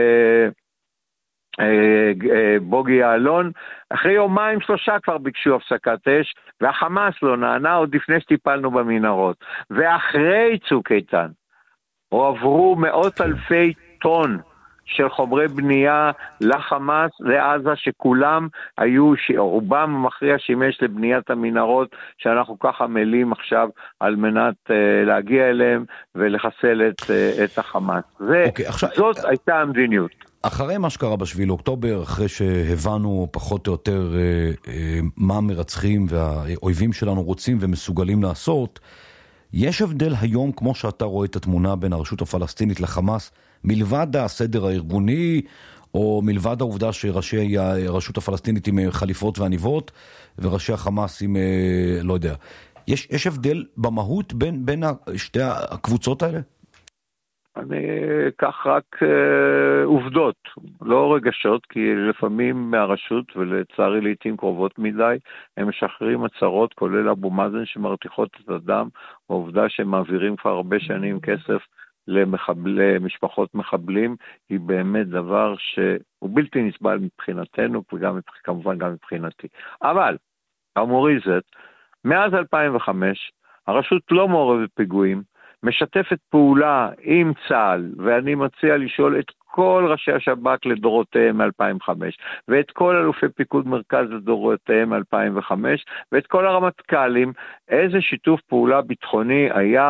בוגי יעלון, אחרי יומיים שלושה כבר ביקשו הפסקת אש, והחמאס לא נענה עוד לפני שטיפלנו במנהרות. ואחרי צוק איתן, הועברו מאות אלפי טון של חומרי בנייה לחמאס, לעזה, שכולם היו, רובם המכריע שימש לבניית המנהרות, שאנחנו ככה מלים עכשיו על מנת להגיע אליהם ולחסל את החמאס. זאת הייתה המדיניות. אחרי מה שקרה ב7 לאוקטובר, אחרי שהבנו פחות או יותר מה המרצחים והאויבים שלנו רוצים ומסוגלים לעשות, יש הבדל היום, כמו שאתה רואה את התמונה בין הרשות הפלסטינית לחמאס, מלבד הסדר הארגוני, או מלבד העובדה שראשי הרשות הפלסטינית עם חליפות ועניבות, וראשי החמאס עם, לא יודע. יש הבדל במהות בין שתי הקבוצות האלה? אני אקח רק עובדות, לא רגשות, כי לפעמים מהרשות, ולצערי לעתים קרובות מדי, הם משחררים הצהרות, כולל אבו מאזן שמרתיחות את הדם, העובדה שהם מעבירים כבר הרבה שנים כסף למשפחות מחבלים, היא באמת דבר שהוא בלתי נסבל מבחינתנו, וגם כמובן גם מבחינתי. אבל, אמורי זאת, מאז 2005, הרשות לא מעורבת פיגועים, משתפת פעולה עם צה"ל, ואני מציע לשאול את כל ראשי השב"כ לדורותיהם מ-2005, ואת כל אלופי פיקוד מרכז לדורותיהם מ-2005, ואת כל הרמטכ"לים, איזה שיתוף פעולה ביטחוני היה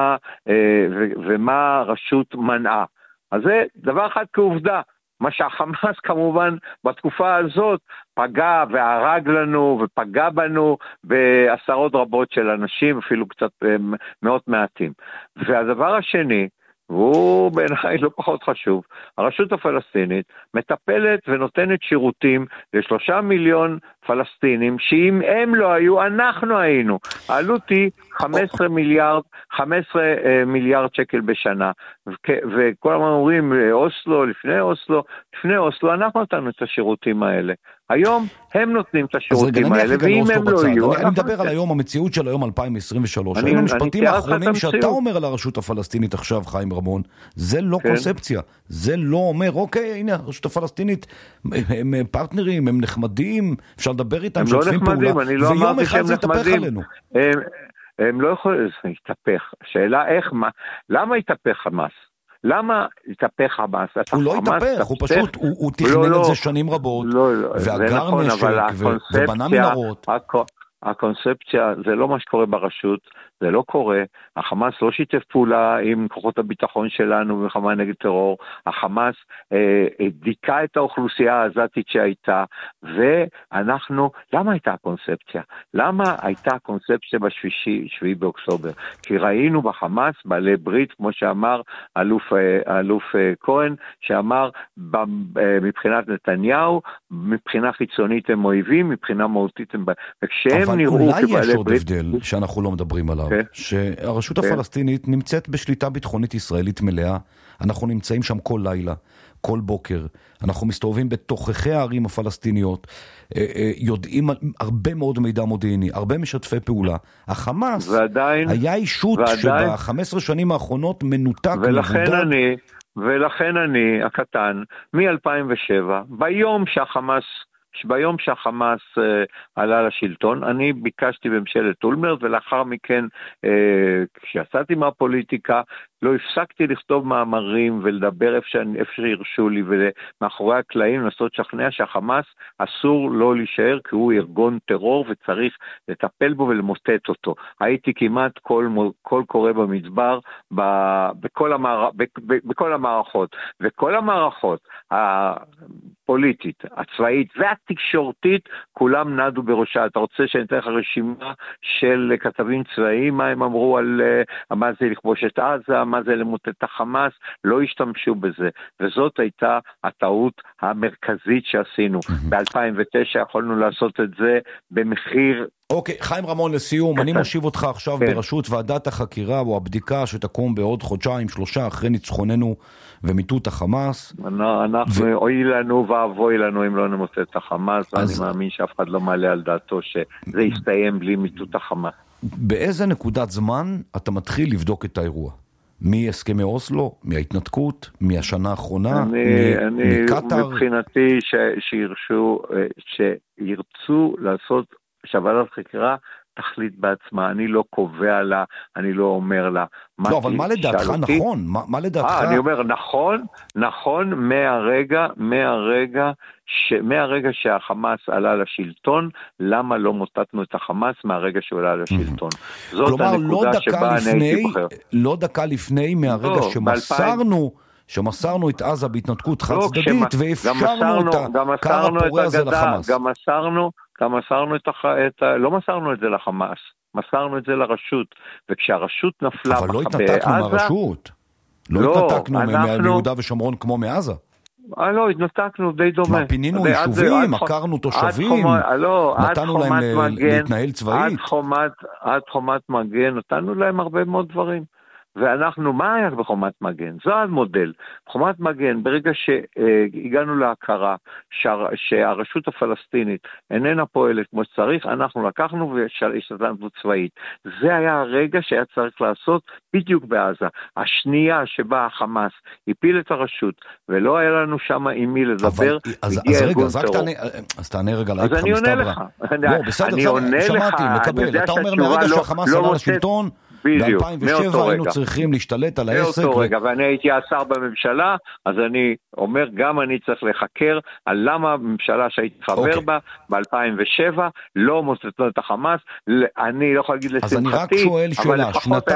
ומה הרשות מנעה. אז זה דבר אחד כעובדה. מה שהחמאס כמובן בתקופה הזאת פגע והרג לנו ופגע בנו בעשרות רבות של אנשים, אפילו קצת מאות מעטים. והדבר השני, והוא בעיניי לא פחות חשוב, הרשות הפלסטינית מטפלת ונותנת שירותים ל3 מיליון פלסטינים, שאם הם לא היו, אנחנו היינו. העלות היא 15 מיליארד שקל בשנה, וכל הזמן אומרים אוסלו, לפני אוסלו, אנחנו נתנו את השירותים האלה. היום הם נותנים את השירותים האלה, ואם הם לא יהיו... אני מדבר על היום, המציאות של היום 2023. היום המשפטים האחרונים שאתה אומר על הרשות הפלסטינית עכשיו, חיים רמון, זה לא קונספציה. זה לא אומר, אוקיי, הנה, הרשות הפלסטינית, הם פרטנרים, הם נחמדים, אפשר לדבר איתם, הם לא נחמדים, אני לא אמרתי שהם נחמדים. הם לא יכולים להתהפך. השאלה איך, למה התהפך חמאס? למה התהפך חמאס? הוא לא התהפך, הוא פשוט, הוא תכנן את זה שנים רבות, ואגר נשק, ובנה מנהרות. הקונספציה, זה לא מה שקורה ברשות, זה לא קורה, החמאס לא שיתף פעולה עם כוחות הביטחון שלנו במלחמה נגד טרור, החמאס דיכא את האוכלוסייה העזתית שהייתה, ואנחנו, למה הייתה הקונספציה? למה הייתה הקונספציה ב7 באוקטובר? כי ראינו בחמאס בעלי ברית, כמו שאמר אלוף כהן, שאמר מבחינת נתניהו, מבחינה חיצונית הם אויבים, מבחינה מהותית הם... אבל אולי יש עוד הבדל שאנחנו לא מדברים עליו, שהרשות הפלסטינית נמצאת בשליטה ביטחונית ישראלית מלאה, אנחנו נמצאים שם כל לילה, כל בוקר, אנחנו מסתובבים בתוככי הערים הפלסטיניות, יודעים הרבה מאוד מידע מודיעיני, הרבה משתפי פעולה. החמאס היה אישות שב-15 שנים האחרונות מנותק מבודד. ולכן אני, הקטן, מ-2007, ביום שהחמאס עלה לשלטון, אני ביקשתי בממשלת אולמרט, ולאחר מכן, כשיצאתי מהפוליטיקה, לא הפסקתי לכתוב מאמרים ולדבר איפה שירשו לי, ומאחורי הקלעים לנסות לשכנע שהחמאס אסור לא להישאר, כי הוא ארגון טרור וצריך לטפל בו ולמוטט אותו. הייתי כמעט כל קורא במדבר בכל המערכות, וכל המערכות הפוליטית, הצבאית והתקשורתית, כולם נדו בראשה. אתה רוצה שאני אתן לך רשימה של כתבים צבאיים, מה הם אמרו על מה זה לכבוש את עזה, מה זה למוטט את החמאס? לא השתמשו בזה, וזאת הייתה הטעות המרכזית שעשינו. ב-2009 יכולנו לעשות את זה במחיר... אוקיי, חיים רמון לסיום, אני מושיב אותך עכשיו בראשות ועדת החקירה או הבדיקה שתקום בעוד חודשיים, 3 אחרי ניצחוננו ומיטוט החמאס. אנחנו אוי לנו ואבוי לנו אם לא נמוטט את החמאס, ואני מאמין שאף אחד לא מעלה על דעתו שזה יסתיים בלי מיטוט החמאס. באיזה נקודת זמן אתה מתחיל לבדוק את האירוע? מהסכמי אוסלו, מההתנתקות, מהשנה האחרונה, מקטר? מבחינתי שירצו לעשות שוועדת חקירה תחליט בעצמה, אני לא קובע לה, אני לא אומר לה. לא, אבל מה לדעתך נכון? מה לדעתך? אני אומר נכון מהרגע שהחמאס עלה לשלטון, למה לא מוטטנו את החמאס מהרגע שהוא עלה לשלטון? זאת הנקודה שבה אני הייתי בוחר. לא דקה לפני מהרגע שמסרנו את עזה בהתנתקות חד צדדית, ואפשרנו את הקו הפורה הזה לחמאס. גם מסרנו לא מסרנו את זה לחמאס, מסרנו את זה לרשות, וכשהרשות נפלה אבל לא התנתקנו מהרשות, לא התנתקנו מיהודה ושומרון כמו מעזה. לא, התנתקנו די דומה. מה, פינינו יישובים, עקרנו תושבים, נתנו להם להתנהל צבאית? עד חומת מגן, נתנו להם הרבה מאוד דברים. ואנחנו, מה היה בחומת מגן? זה המודל. חומת מגן, ברגע שהגענו להכרה שהרשות הפלסטינית איננה פועלת כמו שצריך, אנחנו לקחנו והשתתפנו צבאית. זה היה הרגע שהיה צריך לעשות בדיוק בעזה. השנייה שבה החמאס הפיל את הרשות, ולא היה לנו שם עם מי לדבר, הגיע ארגון טרור. אז תענה רגע, אז אני עונה לך. לא, בסדר, שמעתי, מקבל. אתה אומר מהרגע שהחמאס עלה לשלטון, ב-2007 היינו צריכים להשתלט על העסק. מאותו רגע, ואני הייתי השר בממשלה, אז אני אומר, גם אני צריך לחקר על למה הממשלה שהייתי חבר בה, ב-2007, לא מוצאתנו את החמאס, אני לא יכול להגיד לשמחתי, אז אני רק שואל שאלה,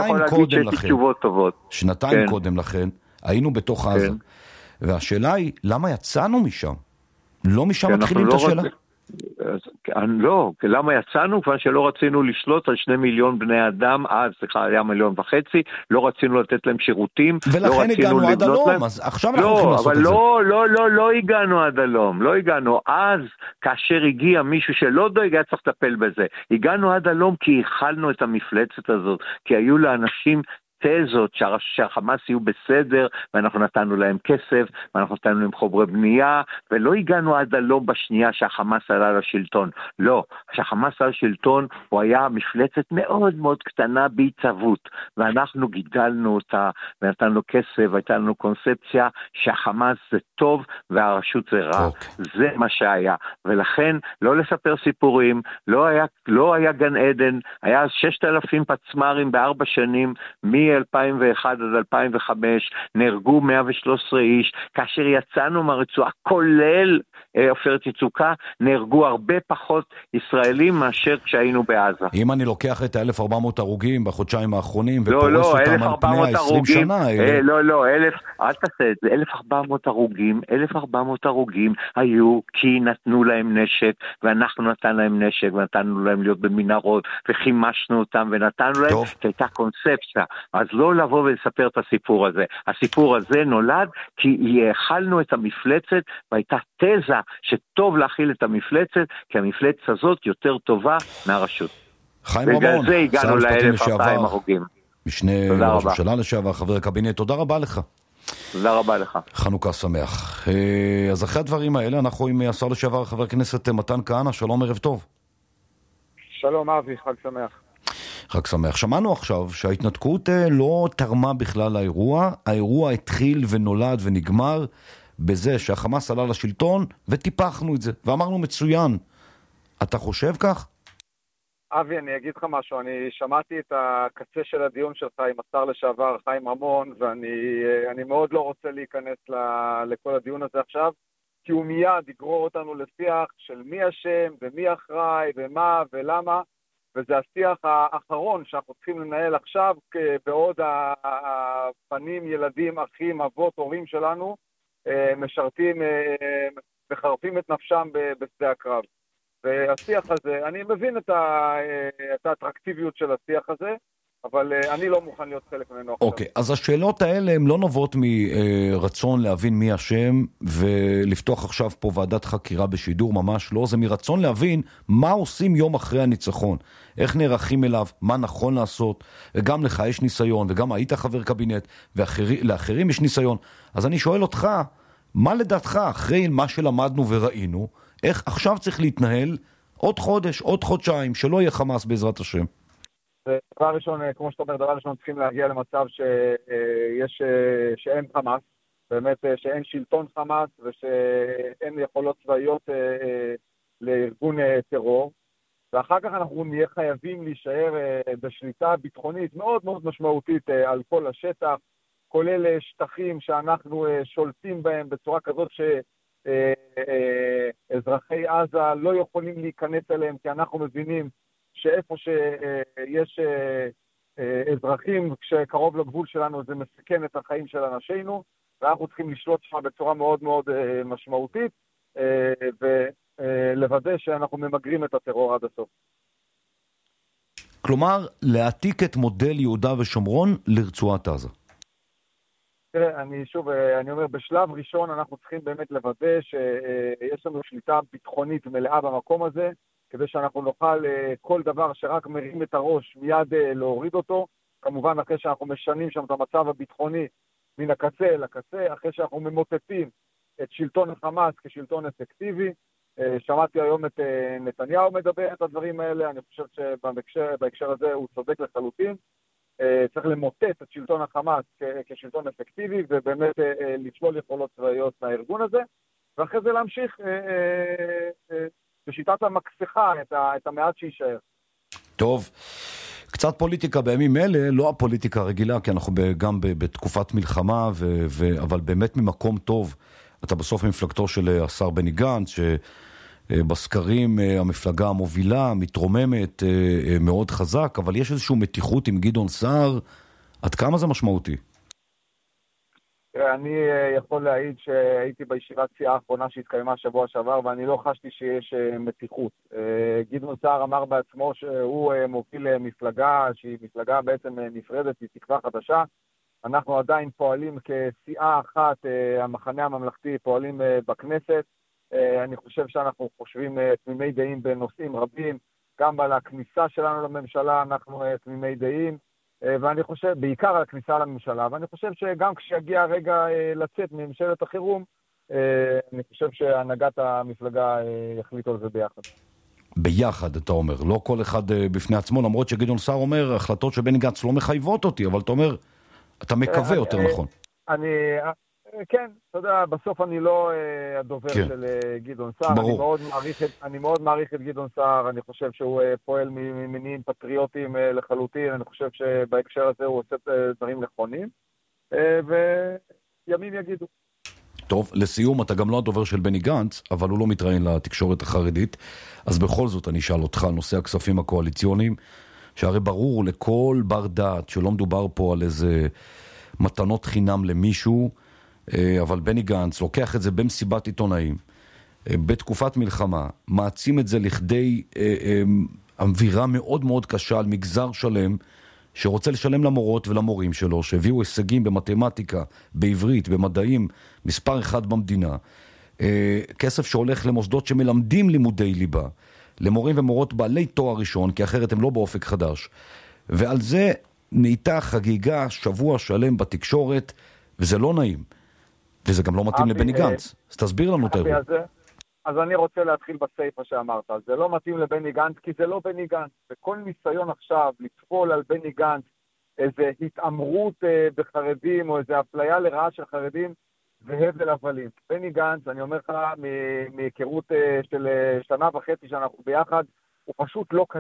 שנתיים קודם לכן, היינו בתוך עזה, והשאלה היא, למה יצאנו משם? לא משם מתחילים את השאלה? לא, למה יצאנו? כבר שלא רצינו לשלוט על 2 מיליון בני אדם, היה 1.5 מיליון, לא רצינו לתת להם שירותים, ולכן הגענו עד הלום, אז עכשיו אנחנו הולכים לעשות את זה. לא הגענו עד הלום, לא הגענו. אז כאשר הגיע מישהו שלא דואג, היה צריך לטפל בזה. הגענו עד הלום כי הכלנו את המפלצת הזאת, כי היו לאנשים תזות שהחמאס יהיו בסדר, ואנחנו נתנו להם כסף, ואנחנו נתנו להם חוברי בנייה, ולא הגענו עד הלום בשנייה שהחמאס עלה לשלטון. לא, כשהחמאס עלה לשלטון, הוא היה מפלצת מאוד מאוד קטנה בהצטוות, ואנחנו גידלנו אותה, ונתנו כסף, והייתה לנו קונספציה שהחמאס זה טוב, והרשות זה רע. זה מה שהיה. ולכן, לא לספר סיפורים, לא היה גן עדן, היה 6,000 פצמרים ב4 שנים, מ-2001 עד 2005, נהרגו 113 איש, כאשר יצאנו מהרצועה, כולל עופרת יצוקה, נהרגו הרבה פחות ישראלים מאשר כשהיינו בעזה. אם אני לוקח את 1,400 הרוגים בחודשיים האחרונים, ופורס אותם על פני 20 שנה האלה... לא, אל תעשה את זה, 1,400 הרוגים היו כי נתנו להם נשק, ואנחנו נתנו להם נשק, ונתנו להם להיות במנהרות, וחימשנו אותם, ונתנו להם, שהייתה קונספציה. אז לא לבוא ולספר את הסיפור הזה. הסיפור הזה נולד כי האכלנו את המפלצת, והייתה תזה שטוב להכיל את המפלצת, כי המפלצת הזאת יותר טובה מהרשות. חיים רמון, בגלל זה הגענו ל-1,200 הרוגים. משנה ראש ממשלה לשעבר, חבר הקבינט, תודה רבה לך. תודה רבה לך. חנוכה שמח. אז אחרי הדברים האלה, אנחנו עם השר לשעבר, חבר הכנסת מתן כהנא, שלום, ערב טוב. שלום אבי, חג שמח. חג שמח. שמענו עכשיו שההתנתקות לא תרמה בכלל לאירוע, האירוע התחיל ונולד ונגמר בזה שהחמאס עלה לשלטון וטיפחנו את זה, ואמרנו מצוין. אתה חושב כך? אבי, אני אגיד לך משהו, אני שמעתי את הקצה של הדיון שלך עם השר לשעבר חיים רמון, ואני מאוד לא רוצה להיכנס לכל הדיון הזה עכשיו, כי הוא מיד יגרור אותנו לשיח של מי אשם ומי אחראי ומה ולמה, וזה השיח האחרון שאנחנו צריכים לנהל עכשיו, בעוד הבנים, ילדים, אחים, אבות, הורים שלנו, משרתים, מחרפים את נפשם בשדה הקרב. והשיח הזה, אני מבין את האטרקטיביות של השיח הזה, אבל אני לא מוכן להיות חלק ממנו עכשיו. אוקיי, אז השאלות האלה הן לא נובעות מרצון להבין מי אשם ולפתוח עכשיו פה ועדת חקירה בשידור, ממש לא, זה מרצון להבין מה עושים יום אחרי הניצחון, איך נערכים אליו, מה נכון לעשות, וגם לך יש ניסיון, וגם היית חבר קבינט, ולאחרים יש ניסיון. אז אני שואל אותך, מה לדעתך אחרי מה שלמדנו וראינו, איך עכשיו צריך להתנהל עוד חודש, עוד חודשיים, שלא יהיה חמאס בעזרת השם? דבר ראשון, כמו שאתה אומר, דבר ראשון צריכים להגיע למצב שאין חמאס, באמת שאין שלטון חמאס ושאין יכולות צבאיות לארגון טרור, ואחר כך אנחנו נהיה חייבים להישאר בשליטה ביטחונית מאוד מאוד משמעותית על כל השטח, כולל שטחים שאנחנו שולטים בהם בצורה כזאת שאזרחי עזה לא יכולים להיכנס אליהם, כי אנחנו מבינים שאיפה שיש אזרחים שקרוב לגבול שלנו זה מסכן את החיים של אנשינו, ואנחנו צריכים לשלוט שם בצורה מאוד מאוד משמעותית ולוודא שאנחנו ממגרים את הטרור עד הסוף. כלומר, להעתיק את מודל יהודה ושומרון לרצועת עזה. תראה, אני אומר, בשלב ראשון אנחנו צריכים באמת לוודא שיש לנו שליטה ביטחונית מלאה במקום הזה, כדי שאנחנו נוכל כל דבר שרק מרים את הראש מיד להוריד אותו, כמובן אחרי שאנחנו משנים שם את המצב הביטחוני מן הקצה אל הקצה, אחרי שאנחנו ממוטטים את שלטון החמאס כשלטון אפקטיבי. שמעתי היום את נתניהו מדבר את הדברים האלה, אני חושב שבהקשר הזה הוא צודק לחלוטין. צריך למוטט את שלטון החמאס כשלטון אפקטיבי, ובאמת לשלול יכולות צבאיות מהארגון הזה, ואחרי זה להמשיך בשיטת המקסחה את המעט שישאר. טוב, קצת פוליטיקה בימים אלה, לא הפוליטיקה הרגילה, כי אנחנו גם בתקופת מלחמה, אבל באמת ממקום טוב. אתה בסוף מפלגתו של השר בני גנץ, שבסקרים המפלגה המובילה מתרוממת מאוד חזק, אבל יש איזושהי מתיחות עם גדעון סער. עד כמה זה משמעותי? אני יכול להעיד שהייתי בישיבת סיעה האחרונה שהתקיימה שבוע שעבר, ואני לא חשתי שיש מתיחות. גדעון סער אמר בעצמו שהוא מוביל מפלגה שהיא מפלגה בעצם נפרדת, היא תקווה חדשה. אנחנו עדיין פועלים כסיעה אחת, המחנה הממלכתי פועלים בכנסת. אני חושב שאנחנו חושבים תמימי דעים בנושאים רבים, גם על הכניסה שלנו לממשלה אנחנו תמימי דעים, ואני חושב, בעיקר על הכניסה לממשלה, ואני חושב שגם כשיגיע הרגע לצאת מממשלת החירום, אני חושב שהנהגת המפלגה יחליטו על זה ביחד. ביחד, אתה אומר, לא כל אחד בפני עצמו, למרות שגדעון סער אומר, החלטות של בני גנץ לא מחייבות אותי, אבל אתה אומר, אתה מקווה יותר נכון. כן, אתה יודע, בסוף אני לא הדובר של גדעון סער, אני מאוד מעריך את גדעון סער, אני חושב שהוא פועל ממניעים פטריוטיים לחלוטין, אני חושב שבהקשר הזה הוא עושה דברים נכונים, וימים יגידו. טוב, לסיום, אתה גם לא הדובר של בני גנץ, אבל הוא לא מתראיין לתקשורת החרדית, אז בכל זאת אני אשאל אותך על נושא הכספים הקואליציוניים, שהרי ברור לכל בר דעת שלא מדובר פה על איזה מתנות חינם למישהו, אבל בני גנץ לוקח את זה במסיבת עיתונאים, בתקופת מלחמה, מעצים את זה לכדי אווירה מאוד מאוד קשה על מגזר שלם, שרוצה לשלם למורות ולמורים שלו, שהביאו הישגים במתמטיקה, בעברית, במדעים, מספר אחד במדינה. כסף שהולך למוסדות שמלמדים לימודי ליבה, למורים ומורות בעלי תואר ראשון, כי אחרת הם לא באופק חדש. ועל זה נהייתה חגיגה שבוע שלם בתקשורת, וזה לא נעים. וזה גם לא מתאים לבני גנץ. אז תסביר לנו את האירוע. אז אני רוצה להתחיל בסייפה שאמרת. זה לא מתאים לבני גנץ, כי זה לא בני גנץ. וכל ניסיון עכשיו לצפול על בני גנץ איזה התאמרות בחרדים, או איזה אפליה לרעה של חרדים, זה הבל הבלים. בני גנץ, אני אומר לך, מהיכרות של שנה וחצי שאנחנו ביחד, הוא פשוט לא כזה.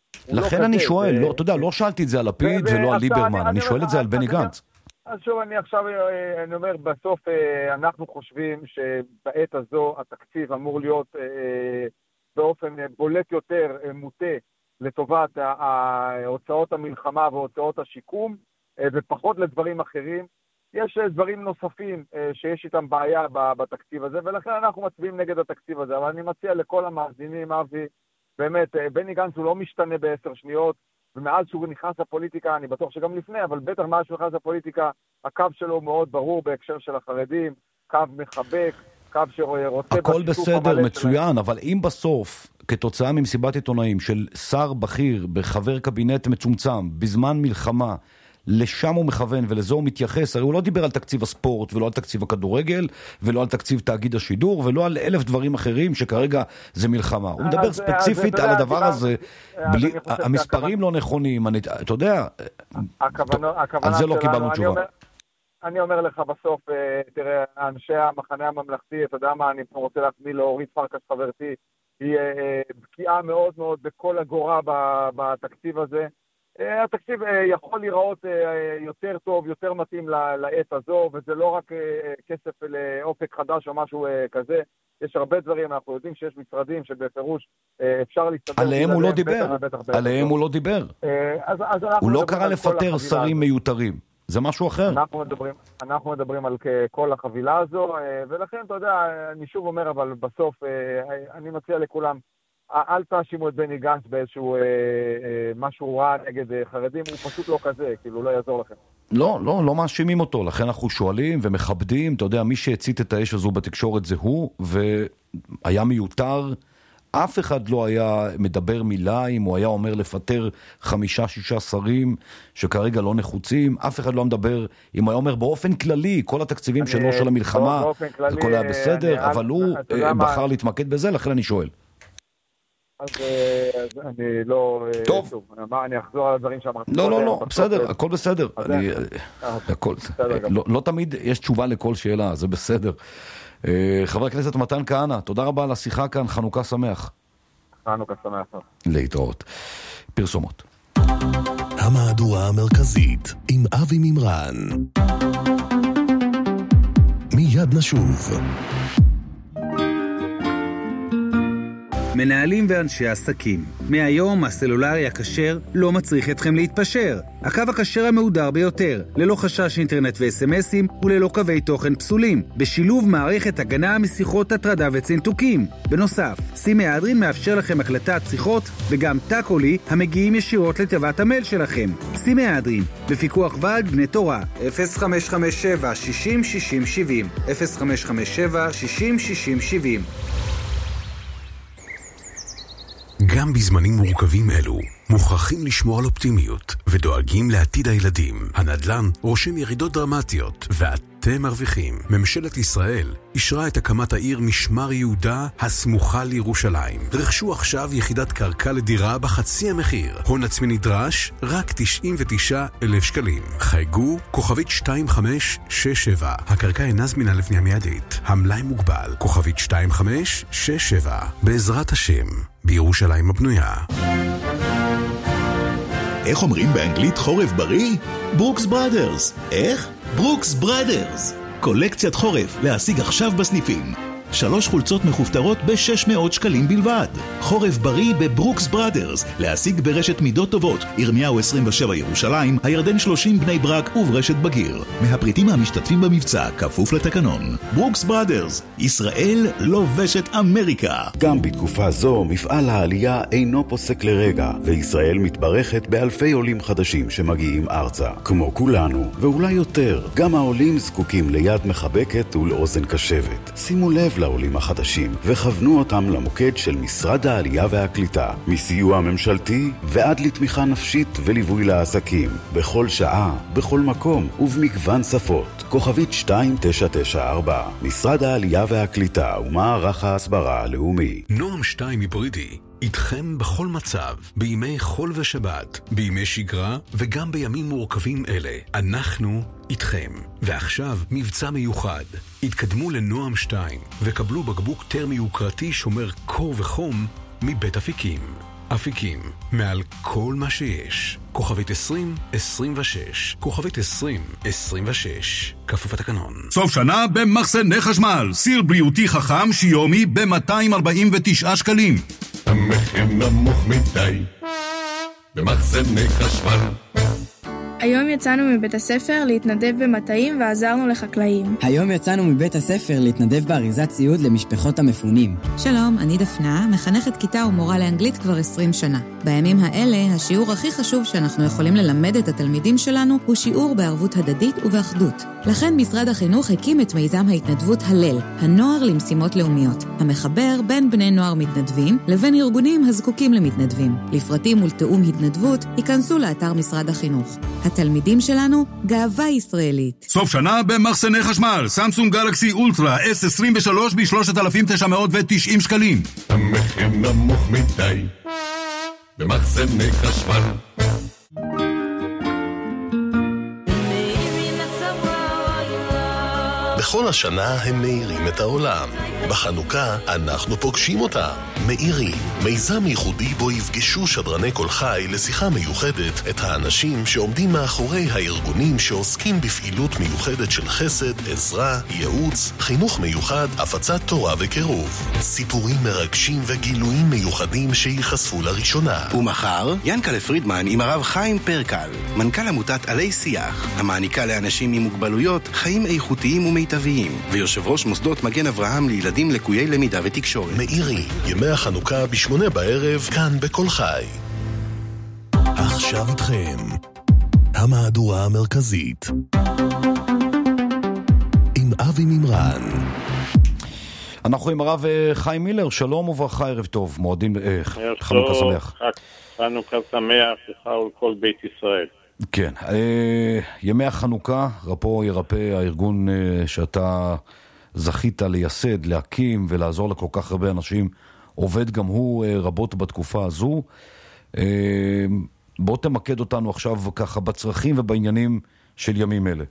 לכן אני שואל, אתה יודע, לא שאלתי את זה על לפיד ולא על ליברמן, אני שואל את זה על בני גנץ. אז שוב, אני אומר, בסוף אנחנו חושבים שבעת הזו התקציב אמור להיות באופן בולט יותר מוטה לטובת הוצאות המלחמה והוצאות השיקום, ופחות לדברים אחרים. יש דברים נוספים שיש איתם בעיה בתקציב הזה, ולכן אנחנו מצביעים נגד התקציב הזה. אבל אני מציע לכל המאזינים, אבי, באמת, בני גנץ הוא לא משתנה ב10 שניות, ומאז שהוא נכנס לפוליטיקה, אני בטוח שגם לפני, אבל בטח מאז שהוא נכנס לפוליטיקה, הקו שלו מאוד ברור בהקשר של החרדים, קו מחבק, קו שרוצה... הכל בסדר, מצוין, אבל אם בסוף, כתוצאה ממסיבת עיתונאים של שר בכיר בחבר קבינט מצומצם, בזמן מלחמה, לשם הוא מכוון ולזה הוא מתייחס, הרי הוא לא דיבר על תקציב הספורט ולא על תקציב הכדורגל ולא על תקציב תאגיד השידור ולא על 1000 דברים אחרים שכרגע זה מלחמה. הוא מדבר ספציפית על הדבר הזה, המספרים לא נכונים, אתה יודע, על זה לא קיבלנו תשובה. אני אומר לך בסוף, תראה, אנשי המחנה הממלכתי, אתה יודע מה, אני רוצה להחמיא לאורית פרקש חברתי, היא בקיאה מאוד מאוד בכל אגורה בתקציב הזה. התקציב יכול לראות יותר טוב, יותר מתאים לעת הזו, וזה לא רק כסף לאופק חדש או משהו כזה. יש הרבה דברים, אנחנו יודעים שיש משרדים שבפירוש אפשר להסתדר. עליהם הוא לא דיבר, עליהם הוא לא דיבר. הוא לא קרא לפטר שרים מיותרים, זה משהו אחר. אנחנו מדברים על כל החבילה הזו, ולכן אתה יודע, אני שוב אומר, אבל בסוף אני מציע לכולם, אל תאשימו את בני גנץ באיזשהו משהו רע נגד חרדים, הוא פשוט לא כזה, כאילו לא יעזור לכם. לא מאשימים אותו, לכן אנחנו שואלים ומכבדים, אתה יודע, מי שהצית את האש הזו בתקשורת זה הוא, והיה מיותר, אף אחד לא היה מדבר מילה, אם הוא היה אומר לפטר 5-6 שרים שכרגע לא נחוצים, אף אחד לא מדבר, אם הוא היה אומר באופן כללי, כל התקציבים שלו של המלחמה, הכל היה בסדר, אבל הוא בחר להתמקד בזה, לכן אני שואל. אז אני לא... טוב. אני אחזור על הדברים שאמרתי. לא, בסדר, הכל בסדר. לא תמיד יש תשובה לכל שאלה, זה בסדר. חבר הכנסת מתן כהנא, תודה רבה על השיחה כאן, חנוכה שמח. חנוכה שמח. להתראות. פרסומות. המהדורה המרכזית עם אבי מימרן. מיד נשוב. מנהלים ואנשי עסקים. מהיום הסלולרי הכשר לא מצריך אתכם להתפשר. הקו הכשר המהודר ביותר, ללא חשש אינטרנט ו-SMSים וללא קווי תוכן פסולים, בשילוב מערכת הגנה משיחות הטרדה וצנתוקים. בנוסף, סימהדרין מאפשר לכם הקלטת שיחות וגם טאקולי המגיעים ישירות לתיבת המייל שלכם. סימהדרין, בפיקוח ועד בני תורה, 0557 60 60 70, 0557 60 60 70. גם בזמנים מורכבים אלו, מוכרחים לשמור על אופטימיות ודואגים לעתיד הילדים. הנדל"ן רושם ירידות דרמטיות ואתם מרוויחים. ממשלת ישראל אישרה את הקמת העיר משמר יהודה הסמוכה לירושלים. רכשו עכשיו יחידת קרקע לדירה בחצי המחיר. הון עצמי נדרש רק 99,000 שקלים. חייגו כוכבית 2567. הקרקע אינה זמינה לפני מיידית. המלאי מוגבל. כוכבית 2567. בעזרת השם, בירושלים הבנויה. איך אומרים באנגלית חורף בריא? ברוקס בראדרס. איך? ברוקס בראדרס. קולקציית חורף להשיג עכשיו בסניפים. 3 חולצות מחופתרות ב-600 שקלים בלבד. חורף בריא בברוקס בראדרס, להשיג ברשת מידות טובות, ירמיהו 27 ירושלים, הירדן 30 בני ברק וברשת בגיר. מהפריטים המשתתפים במבצע, כפוף לתקנון. ברוקס בראדרס, ישראל לובשת אמריקה. גם בתקופה זו מפעל העלייה אינו פוסק לרגע, וישראל מתברכת באלפי עולים חדשים שמגיעים ארצה. כמו כולנו, ואולי יותר, גם העולים זקוקים ליד מחבקת ולאוזן קשבת. שימו לב לעולים החדשים וכוונו אותם למוקד של משרד העלייה והקליטה, מסיוע ממשלתי ועד לתמיכה נפשית וליווי לעסקים, בכל שעה, בכל מקום ובמגוון שפות. כוכבית 2994, משרד העלייה והקליטה ומערך ההסברה הלאומי. נועם 2 היברידי, איתכם בכל מצב, בימי חול ושבת, בימי שגרה וגם בימים מורכבים אלה. אנחנו איתכם. ועכשיו מבצע מיוחד. התקדמו לנועם 2 וקבלו בקבוק טרמי יוקרתי שומר קור וחום מבית אפיקים. אפיקים, מעל כל מה שיש. כוכבית 2026, כוכבית 2026, כפוף התקנון. סוף שנה במחסני חשמל, סיר בריאותי חכם שיומי ב-249 שקלים. המחיר נמוך מדי במחסני חשמל. היום יצאנו מבית הספר להתנדב במטעים ועזרנו לחקלאים. היום יצאנו מבית הספר להתנדב באריזת ציוד למשפחות המפונים. שלום, אני דפנה, מחנכת כיתה ומורה לאנגלית כבר 20 שנה. בימים האלה, השיעור הכי חשוב שאנחנו יכולים ללמד את התלמידים שלנו הוא שיעור בערבות הדדית ובאחדות. לכן משרד החינוך הקים את מיזם ההתנדבות הלל, הנוער למשימות לאומיות, המחבר בין בני נוער מתנדבים לבין ארגונים הזקוקים למתנדבים. לפרטים ולתאום התנדבות, ייכנסו לאתר משרד החינוך. התלמידים שלנו, גאווה ישראלית. סוף שנה במחסני חשמל, סמסונג גלקסי אולטרה S23 ב-3,990 שקלים. המחיר נמוך מדי במחסני חשמל. בכל השנה הם מאירים את העולם. בחנוכה אנחנו פוגשים אותם. מאירים, מיזם ייחודי בו יפגשו שדרני כל חי לשיחה מיוחדת את האנשים שעומדים מאחורי הארגונים שעוסקים בפעילות מיוחדת של חסד, עזרה, ייעוץ, חינוך מיוחד, הפצת תורה וקירוב. סיפורים מרגשים וגילויים מיוחדים שיחשפו לראשונה. ומחר, ינקלה פרידמן עם הרב חיים פרקל, מנכ"ל עמותת עלי שיח, המעניקה לאנשים עם מוגבלויות חיים איכותיים ומיטביים, ויושב ראש מוסדות מגן אברהם לילדים לקויי למידה ותקשורת. מאירי, ימי החנוכה ב8 בערב, כאן בכל חי. עכשיו איתכם, המהדורה המרכזית, עם אבי מימרן. אנחנו עם הרב חיים מילר, שלום וברכה, ערב טוב, מועדים חנוכה שמח. חנוכה שמח לך ולכל בית ישראל. כן, ימי החנוכה, רפו ירפא, הארגון שאתה זכית לייסד, להקים ולעזור לכל כך הרבה אנשים, עובד גם הוא רבות בתקופה הזו. בוא תמקד אותנו עכשיו ככה בצרכים ובעניינים של ימים אלה.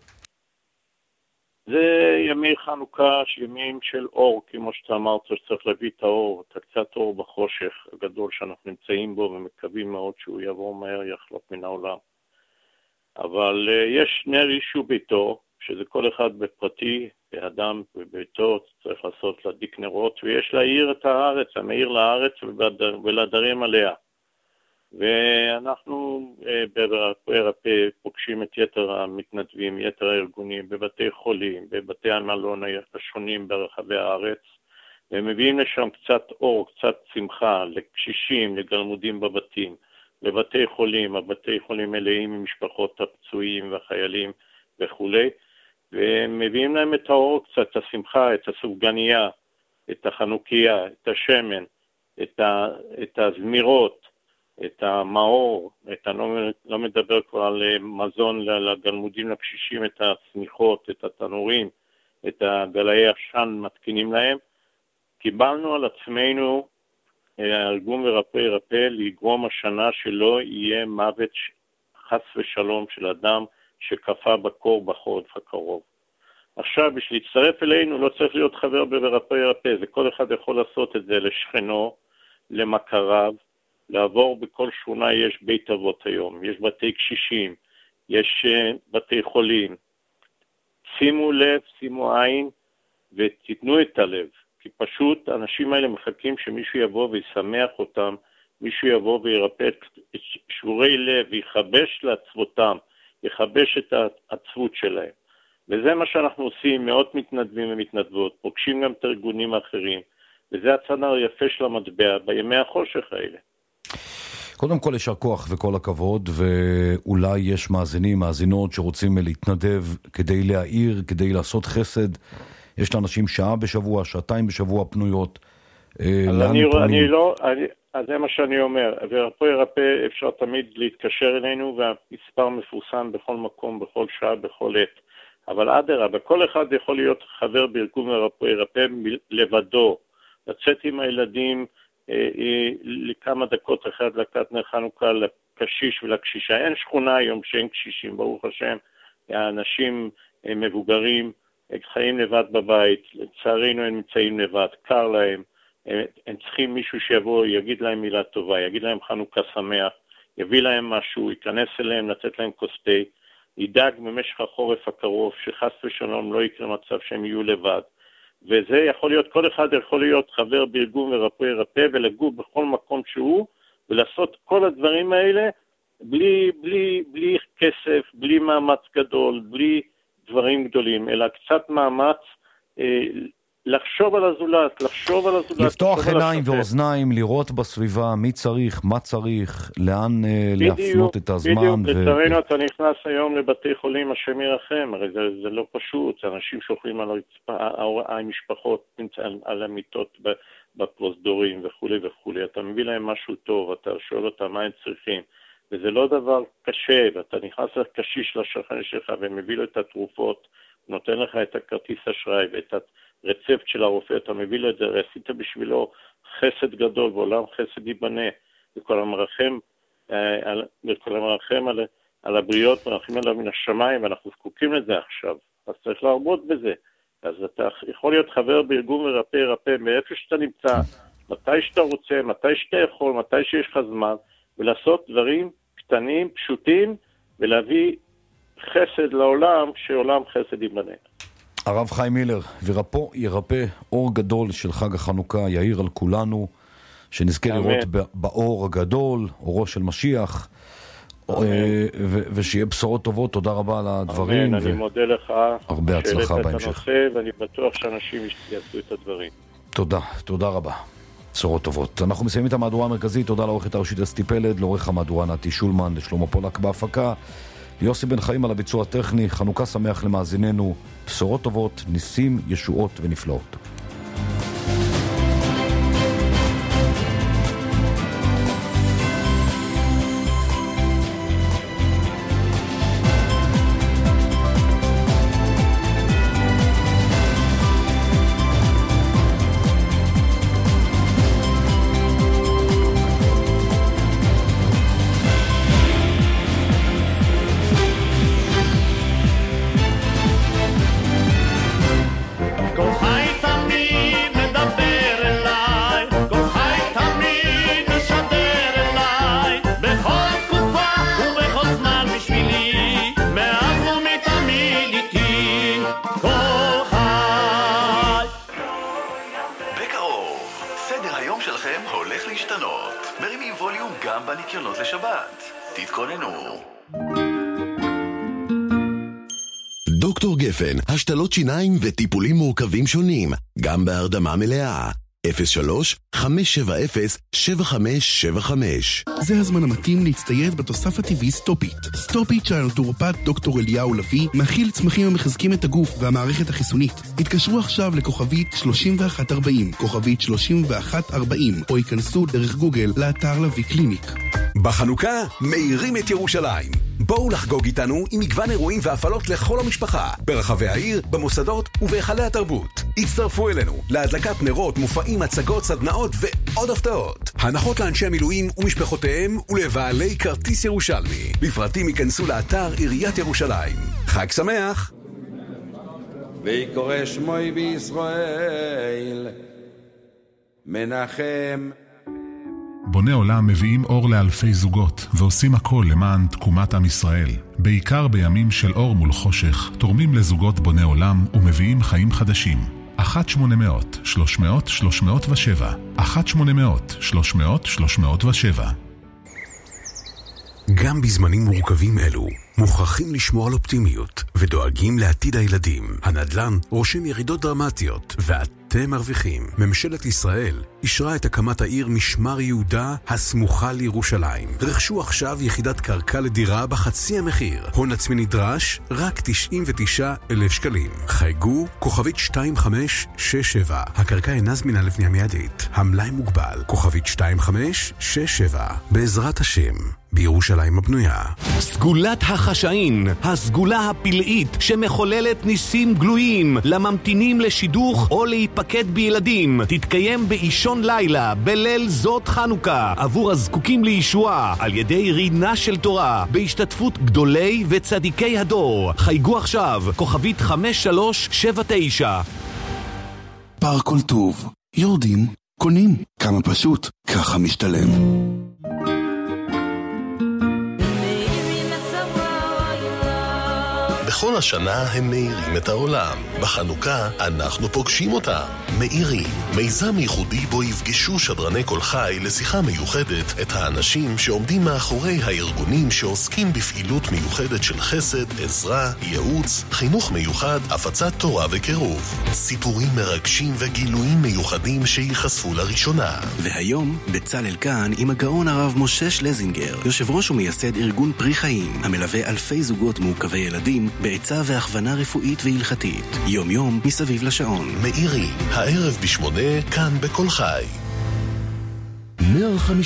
זה ימי חנוכה, ימים של אור, כמו שאתה אמרת, שצריך להביא את האור, את קצת אור בחושך הגדול שאנחנו נמצאים בו, ומקווים מאוד שהוא יבוא מהר, יחלוף מן העולם. אבל יש נר אישו ביתו, שזה כל אחד בפרטי, באדם בביתו, צריך לעשות להדליק נרות, ויש להאיר את הארץ, המאיר לארץ ולהדרים עליה. ואנחנו ברפא פוגשים את יתר המתנדבים, יתר הארגונים, בבתי חולים, בבתי המלון השונים ברחבי הארץ, ומביאים לשם קצת אור, קצת שמחה, לקשישים, לגלמודים בבתים, לבתי חולים, הבתי חולים מלאים עם משפחות הפצועים והחיילים וכו'. ומביאים להם את האור קצת, את השמחה, את הסופגניה, את החנוכיה, את השמן, את הזמירות, את המאור, לא מדבר כבר על מזון לגלמודים לקשישים, את הסמיכות, את התנורים, את גלאי עשן מתקינים להם. קיבלנו על עצמנו, הארגון ורפא לגרום השנה שלא יהיה מוות חס ושלום של אדם שקפה בקור בחורף הקרוב. עכשיו, בשביל להצטרף אלינו לא צריך להיות חבר ברפא, זה כל אחד יכול לעשות את זה לשכנו, למכריו, לעבור בכל שכונה. יש בית אבות היום, יש בתי קשישים, יש בתי חולים. שימו לב, שימו עין ותתנו את הלב, כי פשוט האנשים האלה מחכים שמישהו יבוא וישמח אותם, מישהו יבוא וירפא את שבורי לב ויחבש לעצבותם, יחבש את העצבות שלהם. וזה מה שאנחנו עושים, מאות מתנדבים ומתנדבות, פוגשים גם את הארגונים האחרים, וזה הצד היפה של המטבע בימי החושך האלה. קודם כל ישר כוח וכל הכבוד, ואולי יש מאזינים, מאזינות שרוצים להתנדב כדי להעיר, כדי לעשות חסד. יש לאנשים שעה בשבוע, שעתיים בשבוע פנויות. אז זה מה שאני אומר, ורפא אפשר תמיד להתקשר אלינו, והמספר מפורסם בכל מקום, בכל שעה, בכל עת. אבל אדרבה, כל אחד יכול להיות חבר בארגון רפא לבדו, לצאת עם הילדים לכמה דקות אחרי הדלקת נר חנוכה לקשיש ולקשישה. אין שכונה היום שאין קשישים, ברוך השם, האנשים מבוגרים, חיים לבד בבית, לצערנו הם נמצאים לבד, קר להם, הם צריכים מישהו שיבוא, יגיד להם מילה טובה, יגיד להם חנוכה שמח, יביא להם משהו, ייכנס אליהם, לתת להם כוס תה, ידאג במשך החורף הקרוב, שחס ושלום לא יקרה מצב שהם יהיו לבד. וזה יכול להיות, כל אחד יכול להיות חבר בארגון ורפא ולגור בכל מקום שהוא, ולעשות כל הדברים האלה בלי כסף, בלי מאמץ גדול, בלי דברים גדולים, אלא קצת מאמץ לחשוב על הזולת, לפתוח עיניים ואוזניים, לראות בסביבה מי צריך, מה צריך, לאן להפנות את הזמן. בדיוק, לצערנו אתה נכנס היום לבתי חולים, השם ירחם, הרי זה לא פשוט, אנשים שוכבים על הרצפה, המשפחות על המיטות בפרוזדורים וכו' וכו', אתה מביא להם משהו טוב, אתה שואל אותם מה הם צריכים, וזה לא דבר קשה, ואתה נכנס לקשיש לשכן שלך ומביא לו את התרופות, נותן לך את הכרטיס אשראי ואת הרצפט של הרופא, אתה מביא לו את זה, עשית בשבילו חסד גדול, ועולם חסד ייבנה, וכל המרחם על הבריות, מרחם עליו מן השמיים, ואנחנו זקוקים לזה עכשיו, אז צריך להרבות בזה. אז אתה יכול להיות חבר בארגון ורפא, מאיפה שאתה נמצא, מתי שאתה רוצה, מתי שאתה יכול, מתי שיש לך זמן, ולעשות דברים קטנים, פשוטים, ולהביא חסד לעולם, שעולם חסד ייבנה. הרב חיים מילר, ורפו ירפא, אור גדול של חג החנוכה יאיר על כולנו, שנזכה לראות באור הגדול, אורו של משיח, ושיהיה בשורות טובות. תודה רבה על הדברים. אני מודה לך. הרבה הצלחה בהמשך. ואני בטוח שאנשים יעשו את הדברים. תודה רבה. בשורות טובות. אנחנו מסיימים את המהדורה המרכזית. תודה לעורכת הראשית אסתי פלד, לעורך המהדורה נתי שולמן, לשלמה פולק בהפקה, יוסי בן חיים על הביצוע הטכני. חנוכה שמח למאזיננו, בשורות טובות, ניסים, ישועות ונפלאות. דוקטור גפן, השתלות שיניים וטיפולים מורכבים שונים, גם בהרדמה מלאה. 03-570-7575. זה הזמן המתאים להצטייד בתוסף הטבעי סטופיט. סטופיט של הנטורופט דוקטור אליהו לביא מכיל צמחים המחזקים את הגוף והמערכת החיסונית. התקשרו עכשיו לכוכבית 3140, כוכבית 3140, או ייכנסו דרך גוגל לאתר לביא קליניק. בחנוכה מאירים את ירושלים. בואו לחגוג איתנו עם מגוון אירועים והפעלות לכל המשפחה, ברחבי העיר, במוסדות ובהיכלי התרבות. הצטרפו אלינו להדלקת נרות, מופעים, הצגות, סדנאות ועוד הפתעות. הנחות לאנשי המילואים ומשפחותיהם ולבעלי כרטיס ירושלמי. לפרטים ייכנסו לאתר עיריית ירושלים. חג שמח! ויקרא שמוי בישראל מנחם. בוני עולם מביאים אור לאלפי זוגות ועושים הכל למען תקומת עם ישראל. בעיקר בימים של אור מול חושך, תורמים לזוגות בוני עולם ומביאים חיים חדשים. 1-800-300-307 1-800-300-307. גם בזמנים מורכבים אלו, מוכרחים לשמור על אופטימיות ודואגים לעתיד הילדים. הנדל"ן רושם ירידות דרמטיות ואתם מרוויחים. ממשלת ישראל אישרה את הקמת העיר משמר יהודה הסמוכה לירושלים. רכשו עכשיו יחידת קרקע לדירה בחצי המחיר. הון עצמי נדרש רק 99,000 שקלים. חייגו כוכבית 2567. הקרקע אינה זמינה לבנייה מיידית. המלאי מוגבל. כוכבית 2567. בעזרת השם. בירושלים הבנויה. סגולת החשאין, הסגולה הפלאית שמחוללת ניסים גלויים לממתינים לשידוך או להיפקד בילדים, תתקיים באישון לילה בליל זאת חנוכה עבור הזקוקים לישועה על ידי רינה של תורה בהשתתפות גדולי וצדיקי הדור. חייגו עכשיו כוכבית 5379. פארק כל טוב, יורדים קונים. כמה פשוט, ככה משתלם. בכל השנה הם מאירים את העולם. בחנוכה אנחנו פוגשים אותם. מאירים, מיזם ייחודי בו יפגשו שדרני כל חי לשיחה מיוחדת את האנשים שעומדים מאחורי הארגונים שעוסקים בפעילות מיוחדת של חסד, עזרה, ייעוץ, חינוך מיוחד, הפצת תורה וקירוב. סיפורים מרגשים וגילויים מיוחדים שיחשפו לראשונה. והיום בצלאל כאן עם הגאון הרב משה שלזינגר, יושב ראש ומייסד ארגון פרי חיים, המלווה אלפי זוגות מעוכבי ילדים בעצה והכוונה רפואית והלכתית. יום יום מסביב לשעון. מאירים, הערב ב8 כאן בכל חי. 150